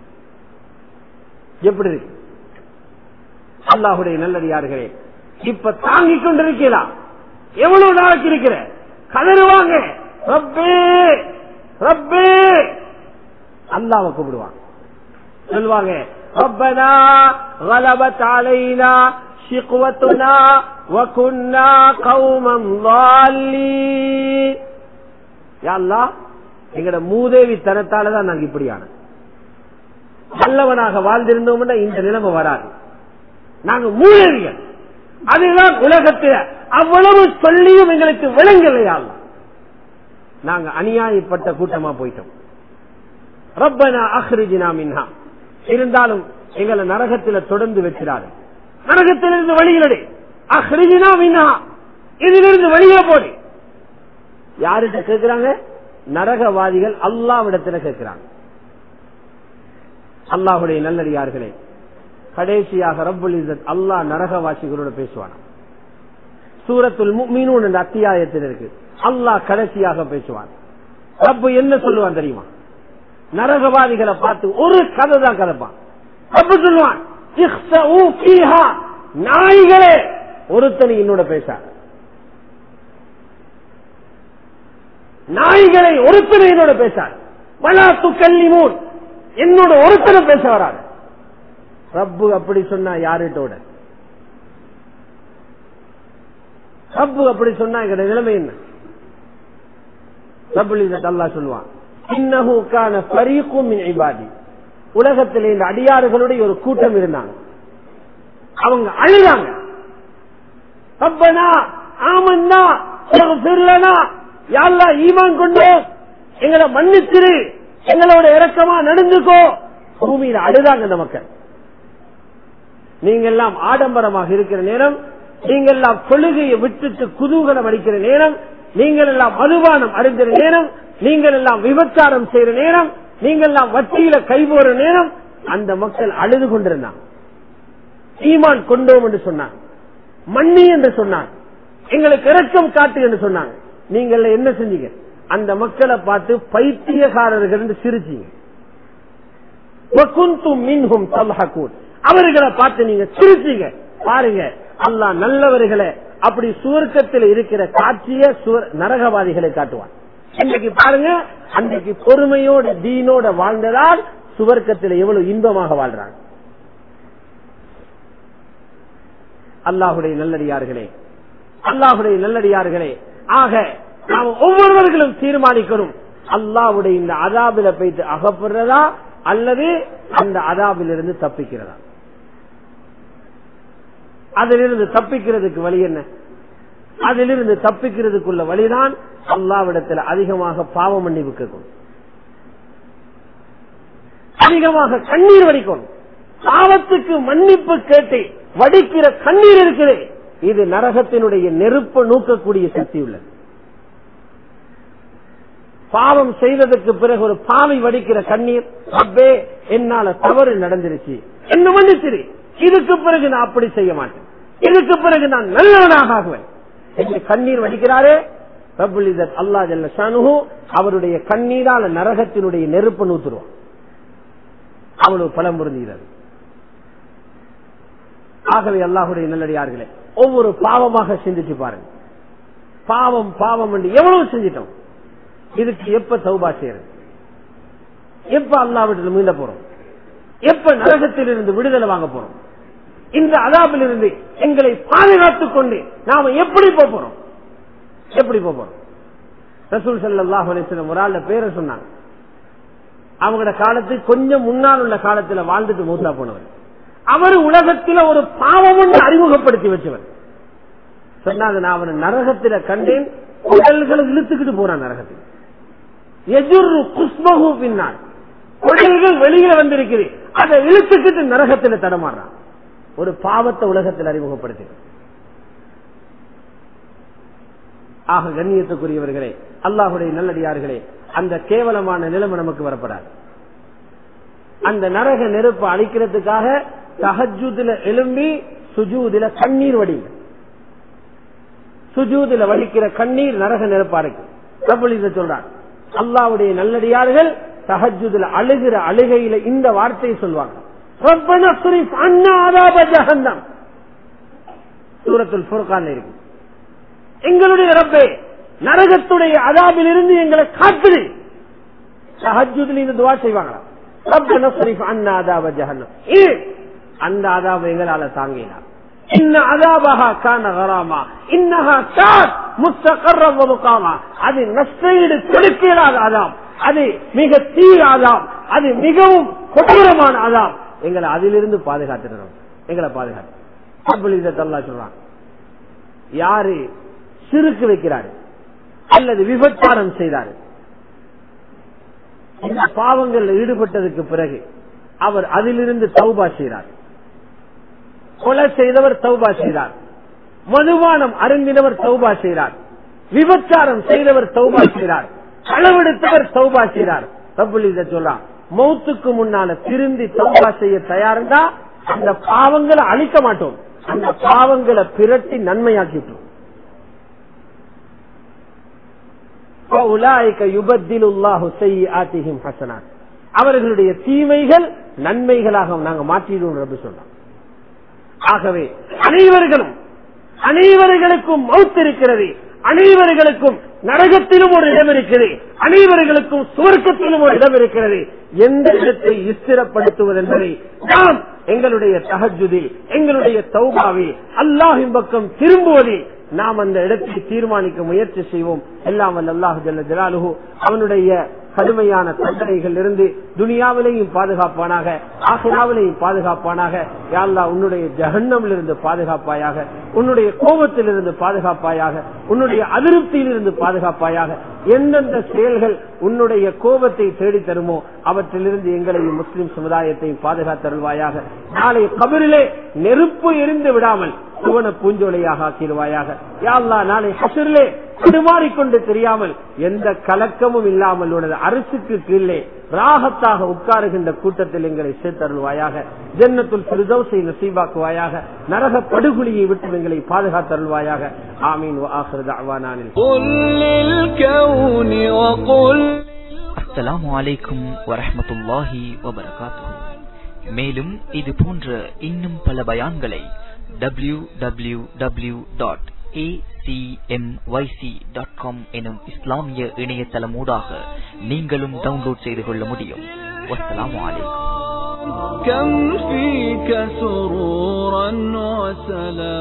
எப்படி இருக்கு? அல்லாஹுடைய நல்லடியார்களே, இப்ப தாங்கிக் கொண்டிருக்கலாம். எவ்வளவு நாளைக்கு இருக்கிற கதறுவாங்க, ரப்பே ரப்பே. அல்லாஹ்வை கூப்பிடுவாங்க, சொல்லுவாங்க, ரப்பனா கலபத் அலைனா ஷிக்வத்துனா வகுன்னா கௌமம் ضالين. யா அல்லாஹ், எங்கட மூதேவி தனத்தாலதான் நாங்க இப்படியான நல்லவனாக வாழ்ந்திருந்தோம்னா இந்த நிலைமை வராது. நாங்க மூதேவிகள். அதுதான் உலகத்தில் அவ்வளவு சொல்லியும் எங்களுக்கு விளங்கலையா? நாங்க அநியாயப்பட்ட கூட்டமா போயிட்டோம். ரப்பனா அஹ்ரிஜ்னா மின்ஹா. இருந்தாலும் எங்களை நரகத்தில் தொடர்ந்து வச்சிடாது. நரகத்திலிருந்து வெளியிலடி. அஹ்ரிஜ்னா மின்ஹா, இதிலிருந்து வெளியே போடு. யார்கிட்ட கேட்கிறாங்க? நரகவாதிகள் அல்லாஹ்விடத்தில் கேட்கிறாங்க. அல்லாஹ்வுடைய நல்லடியார்களே, கடைசியாக ரப்புல் இஸ்ஸத் அல்லாஹ் நரகவாசிகளோட பேசுவான். சூரத்துல் முஃமினூன் என்ற அத்தியாயத்தில் இருக்கு. அல்லாஹ் கடைசியாக பேசுவான். ரப்பு என்ன சொல்லுவான் தெரியுமா? நரகவாதிகளை பார்த்து ஒரு கதை தான் கதைப்பான். ரப்பு சொல்லுவான், இஹ்ஸஉ ஃபீஹா, நாய்களே ஒருத்தனை என்னோட பேசாத. நாய்களை ஒருத்தனை என்னோட பேசாத. வலா துகல்லிமூன், என்னோட ஒருத்தனை பேச வராது. ரப்பு அப்படி சொன்னா யாருட்டோட? ரப்பு அப்படி சொன்னா எங்க நிலைமை என்ன? ரப்புல் இஸ்ஸத் அல்லாஹ் சொல்லுவான், இன்னஹு கான ஃபரீகும் மின் இபாதி. உலகத்தில் இந்த அடியார்களுடைய ஒரு கூட்டம் இருந்தாங்க. அவங்க அழுதாங்க. ரப்பனா ஆமன்னா ஃபக்ஃபிர் லனா, யா அல்லாஹ் ஈமான் கொண்டோம், எங்களை மன்னிச்சிரு, எங்களோட இரக்கமா நடந்துக்கோ. பூமியில அழுதாங்க அந்த மக்கள். நீங்க எல்லாம் ஆடம்பரமாக இருக்கிற நேரம், நீங்க எல்லாம் தொழுகையை விட்டுட்டு குதூகலம் அடிக்கிற நேரம், நீங்கள் எல்லாம் மதுபானம் அருந்திர நேரம், நீங்கள் எல்லாம் விபச்சாரம் செய்யற நேரம், நீங்கள் எல்லாம் வட்டியில கைபோற நேரம், அந்த மக்கள் அழுது கொண்டிருந்தாங்க. ஈமான் கொண்டோம் என்று சொன்னாங்க, மன்னி என்று சொன்னாங்க, எங்களுக்கு இரக்கம் காட்டு என்று சொன்னாங்க. நீங்கள் என்ன செஞ்சீங்க? அந்த மக்களை பார்த்து பைத்தியக்காரர்கள் என்று சிரிச்சீங்க. அவர்களை பார்த்து நீங்க சிரிச்சீங்க. பாருங்க, அல்லாஹ் நல்லவர்களை அப்படி சுவர்க்கத்தில் இருக்கிற காட்சிய நரகவாதிகளை காட்டுவான். இன்னைக்கு பாருங்க, அன்றைக்கு பொறுமையோடு தீனோட வாழ்ந்ததால் சுவர்க்கத்தில் எவ்வளவு இன்பமாக வாழ்றாங்க. அல்லாஹுடைய நல்லடியார்களே, அல்லாஹுடைய நல்லடியார்களே, ஆக நாம் ஒவ்வொருவர்களும் தீர்மானிக்கணும், அல்லாஹ்வுடைய இந்த அதாபில போயிட்டு அகப்படுறதா அல்லது அந்த அதாபிலிருந்து தப்பிக்கிறதா? அதிலிருந்து தப்பிக்கிறதுக்கு வழி என்ன? அதிலிருந்து தப்பிக்கிறதுக்குள்ள வழிதான் அல்லாஹ்விடத்தில் அதிகமாக பாவ மன்னிப்பு கேட்கணும், அதிகமாக கண்ணீர் வடிக்கணும். பாவத்துக்கு மன்னிப்பு கேட்டு வடிக்கிற கண்ணீர் இருக்குது, இது நரகத்தினுடைய நெருப்ப நூக்கக்கூடிய சக்தி உள்ளது. பாவம் செய்ததற்கு பிறகு ஒரு பாவி வடிக்கிற கண்ணீர், அப்பே என்னால தவறு நடந்துருச்சு, என்ன மன்னிச்சிரு, இதுக்கு பிறகு நான் அப்படி செய்ய மாட்டேன், இதுக்கு பிறகு நான் நல்லவனாக ஆகுவேன் என்று கண்ணீர் வடிக்கிறாரே ரப்புல் இஸ்ஸத் அல்லாஹ் ஜல்ல ஷானுஹு, அவருடைய கண்ணீரால நரகத்தினுடைய நெருப்பு நூத்துருவான். அவ்வளவு பலம் பொருந்துகிறது. ஆகவே அல்லாஹுடைய நல்லடியார்களே, ஒவ்வொரு பாவமாக சிந்திச்சு பாருங்க. பாவம் பாவம் என்று எவ்வளவு செஞ்சிட்டோம், இதுக்கு எப்ப தௌபா செய்யறது, எப்ப அல்லாஹ்விடத்தில் மீண்ட போறோம், எப்ப நரகத்தில் இருந்து விடுதலை வாங்க போறோம், இந்த அதாபில் இருந்து எங்களை பாதுகாத்துக் கொண்டு நாம எப்படி போறோம், எப்படி போறோம்? ரசூல் ஸல்லல்லாஹு அலைஹி வஸல்லம் ஒரு ஆள பேரை சொன்னாங்க. அவங்களோட காலத்துக்கு கொஞ்சம் முன்னால் உள்ள காலத்துல வாழ்ந்துட்டு மூத்தா போனவர். அவர் உலகத்தில ஒரு பாவம் ஒன்று அறிமுகப்படுத்தி வச்சவர். சொன்னாங்க, நான் அவனை நரகத்தில கண்டேன், குடல்களை இழுத்துக்கிட்டு போறான் நரகத்தில். எஜுரு குஸ்மஹு பின்னார், குடல்கள் வெளியில வந்திருக்குது, அதை இழுத்துக்கிட்டு நரகத்தில் தடமாறான். ஒரு பாவத்தை உலகத்தில் அறிமுகப்படுத்தி. ஆக கண்ணியத்துக்குரியவர்களே, அல்லாஹுடைய நல்லடியார்களே, அந்த கேவலமான நிலைமை நமக்கு வரப்படாது. அந்த நரக நெருப்பை அழிக்கிறதுக்காக தஹஜ்ஜுதுல எழும்பி சுஜூதுல கண்ணீர் வடிங்க. சுஜூதுல வடிக்கிற கண்ணீர் நரக நெருப்பு அடைக்கும். ரப்புல் இஸ்ஸத் சொல்றான், அல்லாஹ்வுடைய நல்லடியார்கள் தஹஜ்ஜுதுல அழுகிற அழுகையில இந்த வார்த்தையை சொல்வாங்க, ரப்பனா ஸரிஃப் அன்னா அஸாப ஜஹன்னம். சூரத்துல் ஃபுர்கான்ல இருக்கு, எங்களுடைய ரப்பே நரகத்துடைய அஸாபில் இருந்து எங்களை காத்துடு. தஹஜ்ஜுதுல இந்த துஆ செய்வாங்க, ரப்பனா ஸரிஃப் அன்னா அஸாப ஜஹன்னம். அந்த அஸாபை எங்களால தாங்கலாம், இன்ன அஸாபஹா கான கராமா இன்னஹா காத் முஸ்தகர்ரம் வ முகாமா. அது நஷ்டஈடு கொடுக்கிறாத அதாம், அது மிக தீய அதாம், அது மிகவும் கொடூரமான அதாம். எங்களை அதிலிருந்து பாதுகாத்துறோம், எங்களை பாதுகாத்து. அல்லாஹ் சொல்றான், யாரு சிறுக்கு வைக்கிறாரு அல்லது விபச்சாரம் செய்தாரு, இந்த பாவங்கள் ஈடுபட்டதுக்கு பிறகு அவர் அதிலிருந்து தௌபா செய்கிறார். கொலை செய்தவர் தௌபா செய்தார், மதுபானம் அருந்தினவர் தௌபா செய்கிறார், விபச்சாரம் செய்தவர் தௌபா செய்கிறார், களவெடுத்தவர் தௌபா செய்கிறார். ரப்புல் இஸ்ஸத் சொல்றான், மௌத்துக்கு முன்னால திருந்தி தௌபா செய்ய தயார்ந்தா அந்த பாவங்களை அழிக்க மாட்டோம், அந்த பாவங்களை பிரட்டி நன்மையாக்கிட்டோம். அவர்களுடைய தீமைகள் நன்மைகளாக நாங்க மாற்றிடுவோம் சொல்றோம். ஆகவே அனைவர்களுக்கும் மௌத் இருக்கிறது, அனைவர்களுக்கும் நரகத்திலும் ஒரு இடம் இருக்கிறது, அனைவர்களுக்கும் சுவர்க்கத்திலும் ஒரு இடம் இருக்கிறது. எந்த இடத்தை ஸ்திரப்படுத்துவது என்பதை நாம் எங்களுடைய தஹஜ்ஜுதில், எங்களுடைய தௌபாவில், அல்லாஹ்வின் பக்கம் திரும்புவதில் நாம் அந்த இடத்தை தீர்மானிக்க முயற்சி செய்வோம். எல்லாம் வல்ல அல்லாஹ் ஜல்ல ஜலாலுஹு அவனுடைய கடுமையான தண்டனைகள் இருந்து துனியாவிலையும் பாதுகாப்பானாக, ஆখিরাவிலையும் பாதுகாப்பானாக. யா அல்லாஹ் உன்னுடைய ஜஹன்னமில் இருந்து பாதுகாப்பாயாக, உன்னுடைய கோபத்திலிருந்து பாதுகாப்பாயாக, உன்னுடைய அதிருப்தியிலிருந்து பாதுகாப்பாயாக. எந்தெந்த செயல்கள் உன்னுடைய கோபத்தை தேடி தருமோ அவற்றிலிருந்து எங்களையும் முஸ்லிம் சமுதாயத்தையும் பாதுகாத்தருள்வாயாக. நாளை கபரிலே நெருப்பு எரிந்து விடாமல் சுவன பூஞ்சோலையாக ஆக்கிடுவாயாக. யா அல்லாஹ் நாளை ஹஷ்ரிலே தடுமாறிக்கொண்டு தெரியாமல் எந்த கலக்கமும் இல்லாமல் உனது அரசுக்கு கீழே ராகத்தாக உட்காருகின்ற கூட்டத்தில் எங்களை சேர்த்தருள்வாயாக. ஜன்னத்துல் ஃபிர்தௌஸை நசீபாக்குவாயாக. நரக படுகொலியை விட்டு எங்களை பாதுகாத்தருள்வாயாக. ஆமீன். வ ஆகிரு தஅவானா அஸ்ஸலாமு அலைக்கும் வரஹ்மத்துல்லாஹி வபரகாத்துஹு. மேலும் இது போன்ற இன்னும் பல பயான்களை www.acmyc.com எனும் இஸ்லாமிய இணையதளமூடாக நீங்களும் டவுன்லோட் செய்து கொள்ள முடியும். வஸ்ஸலாமு அலைக்கும். كم فيك سرورا وسلام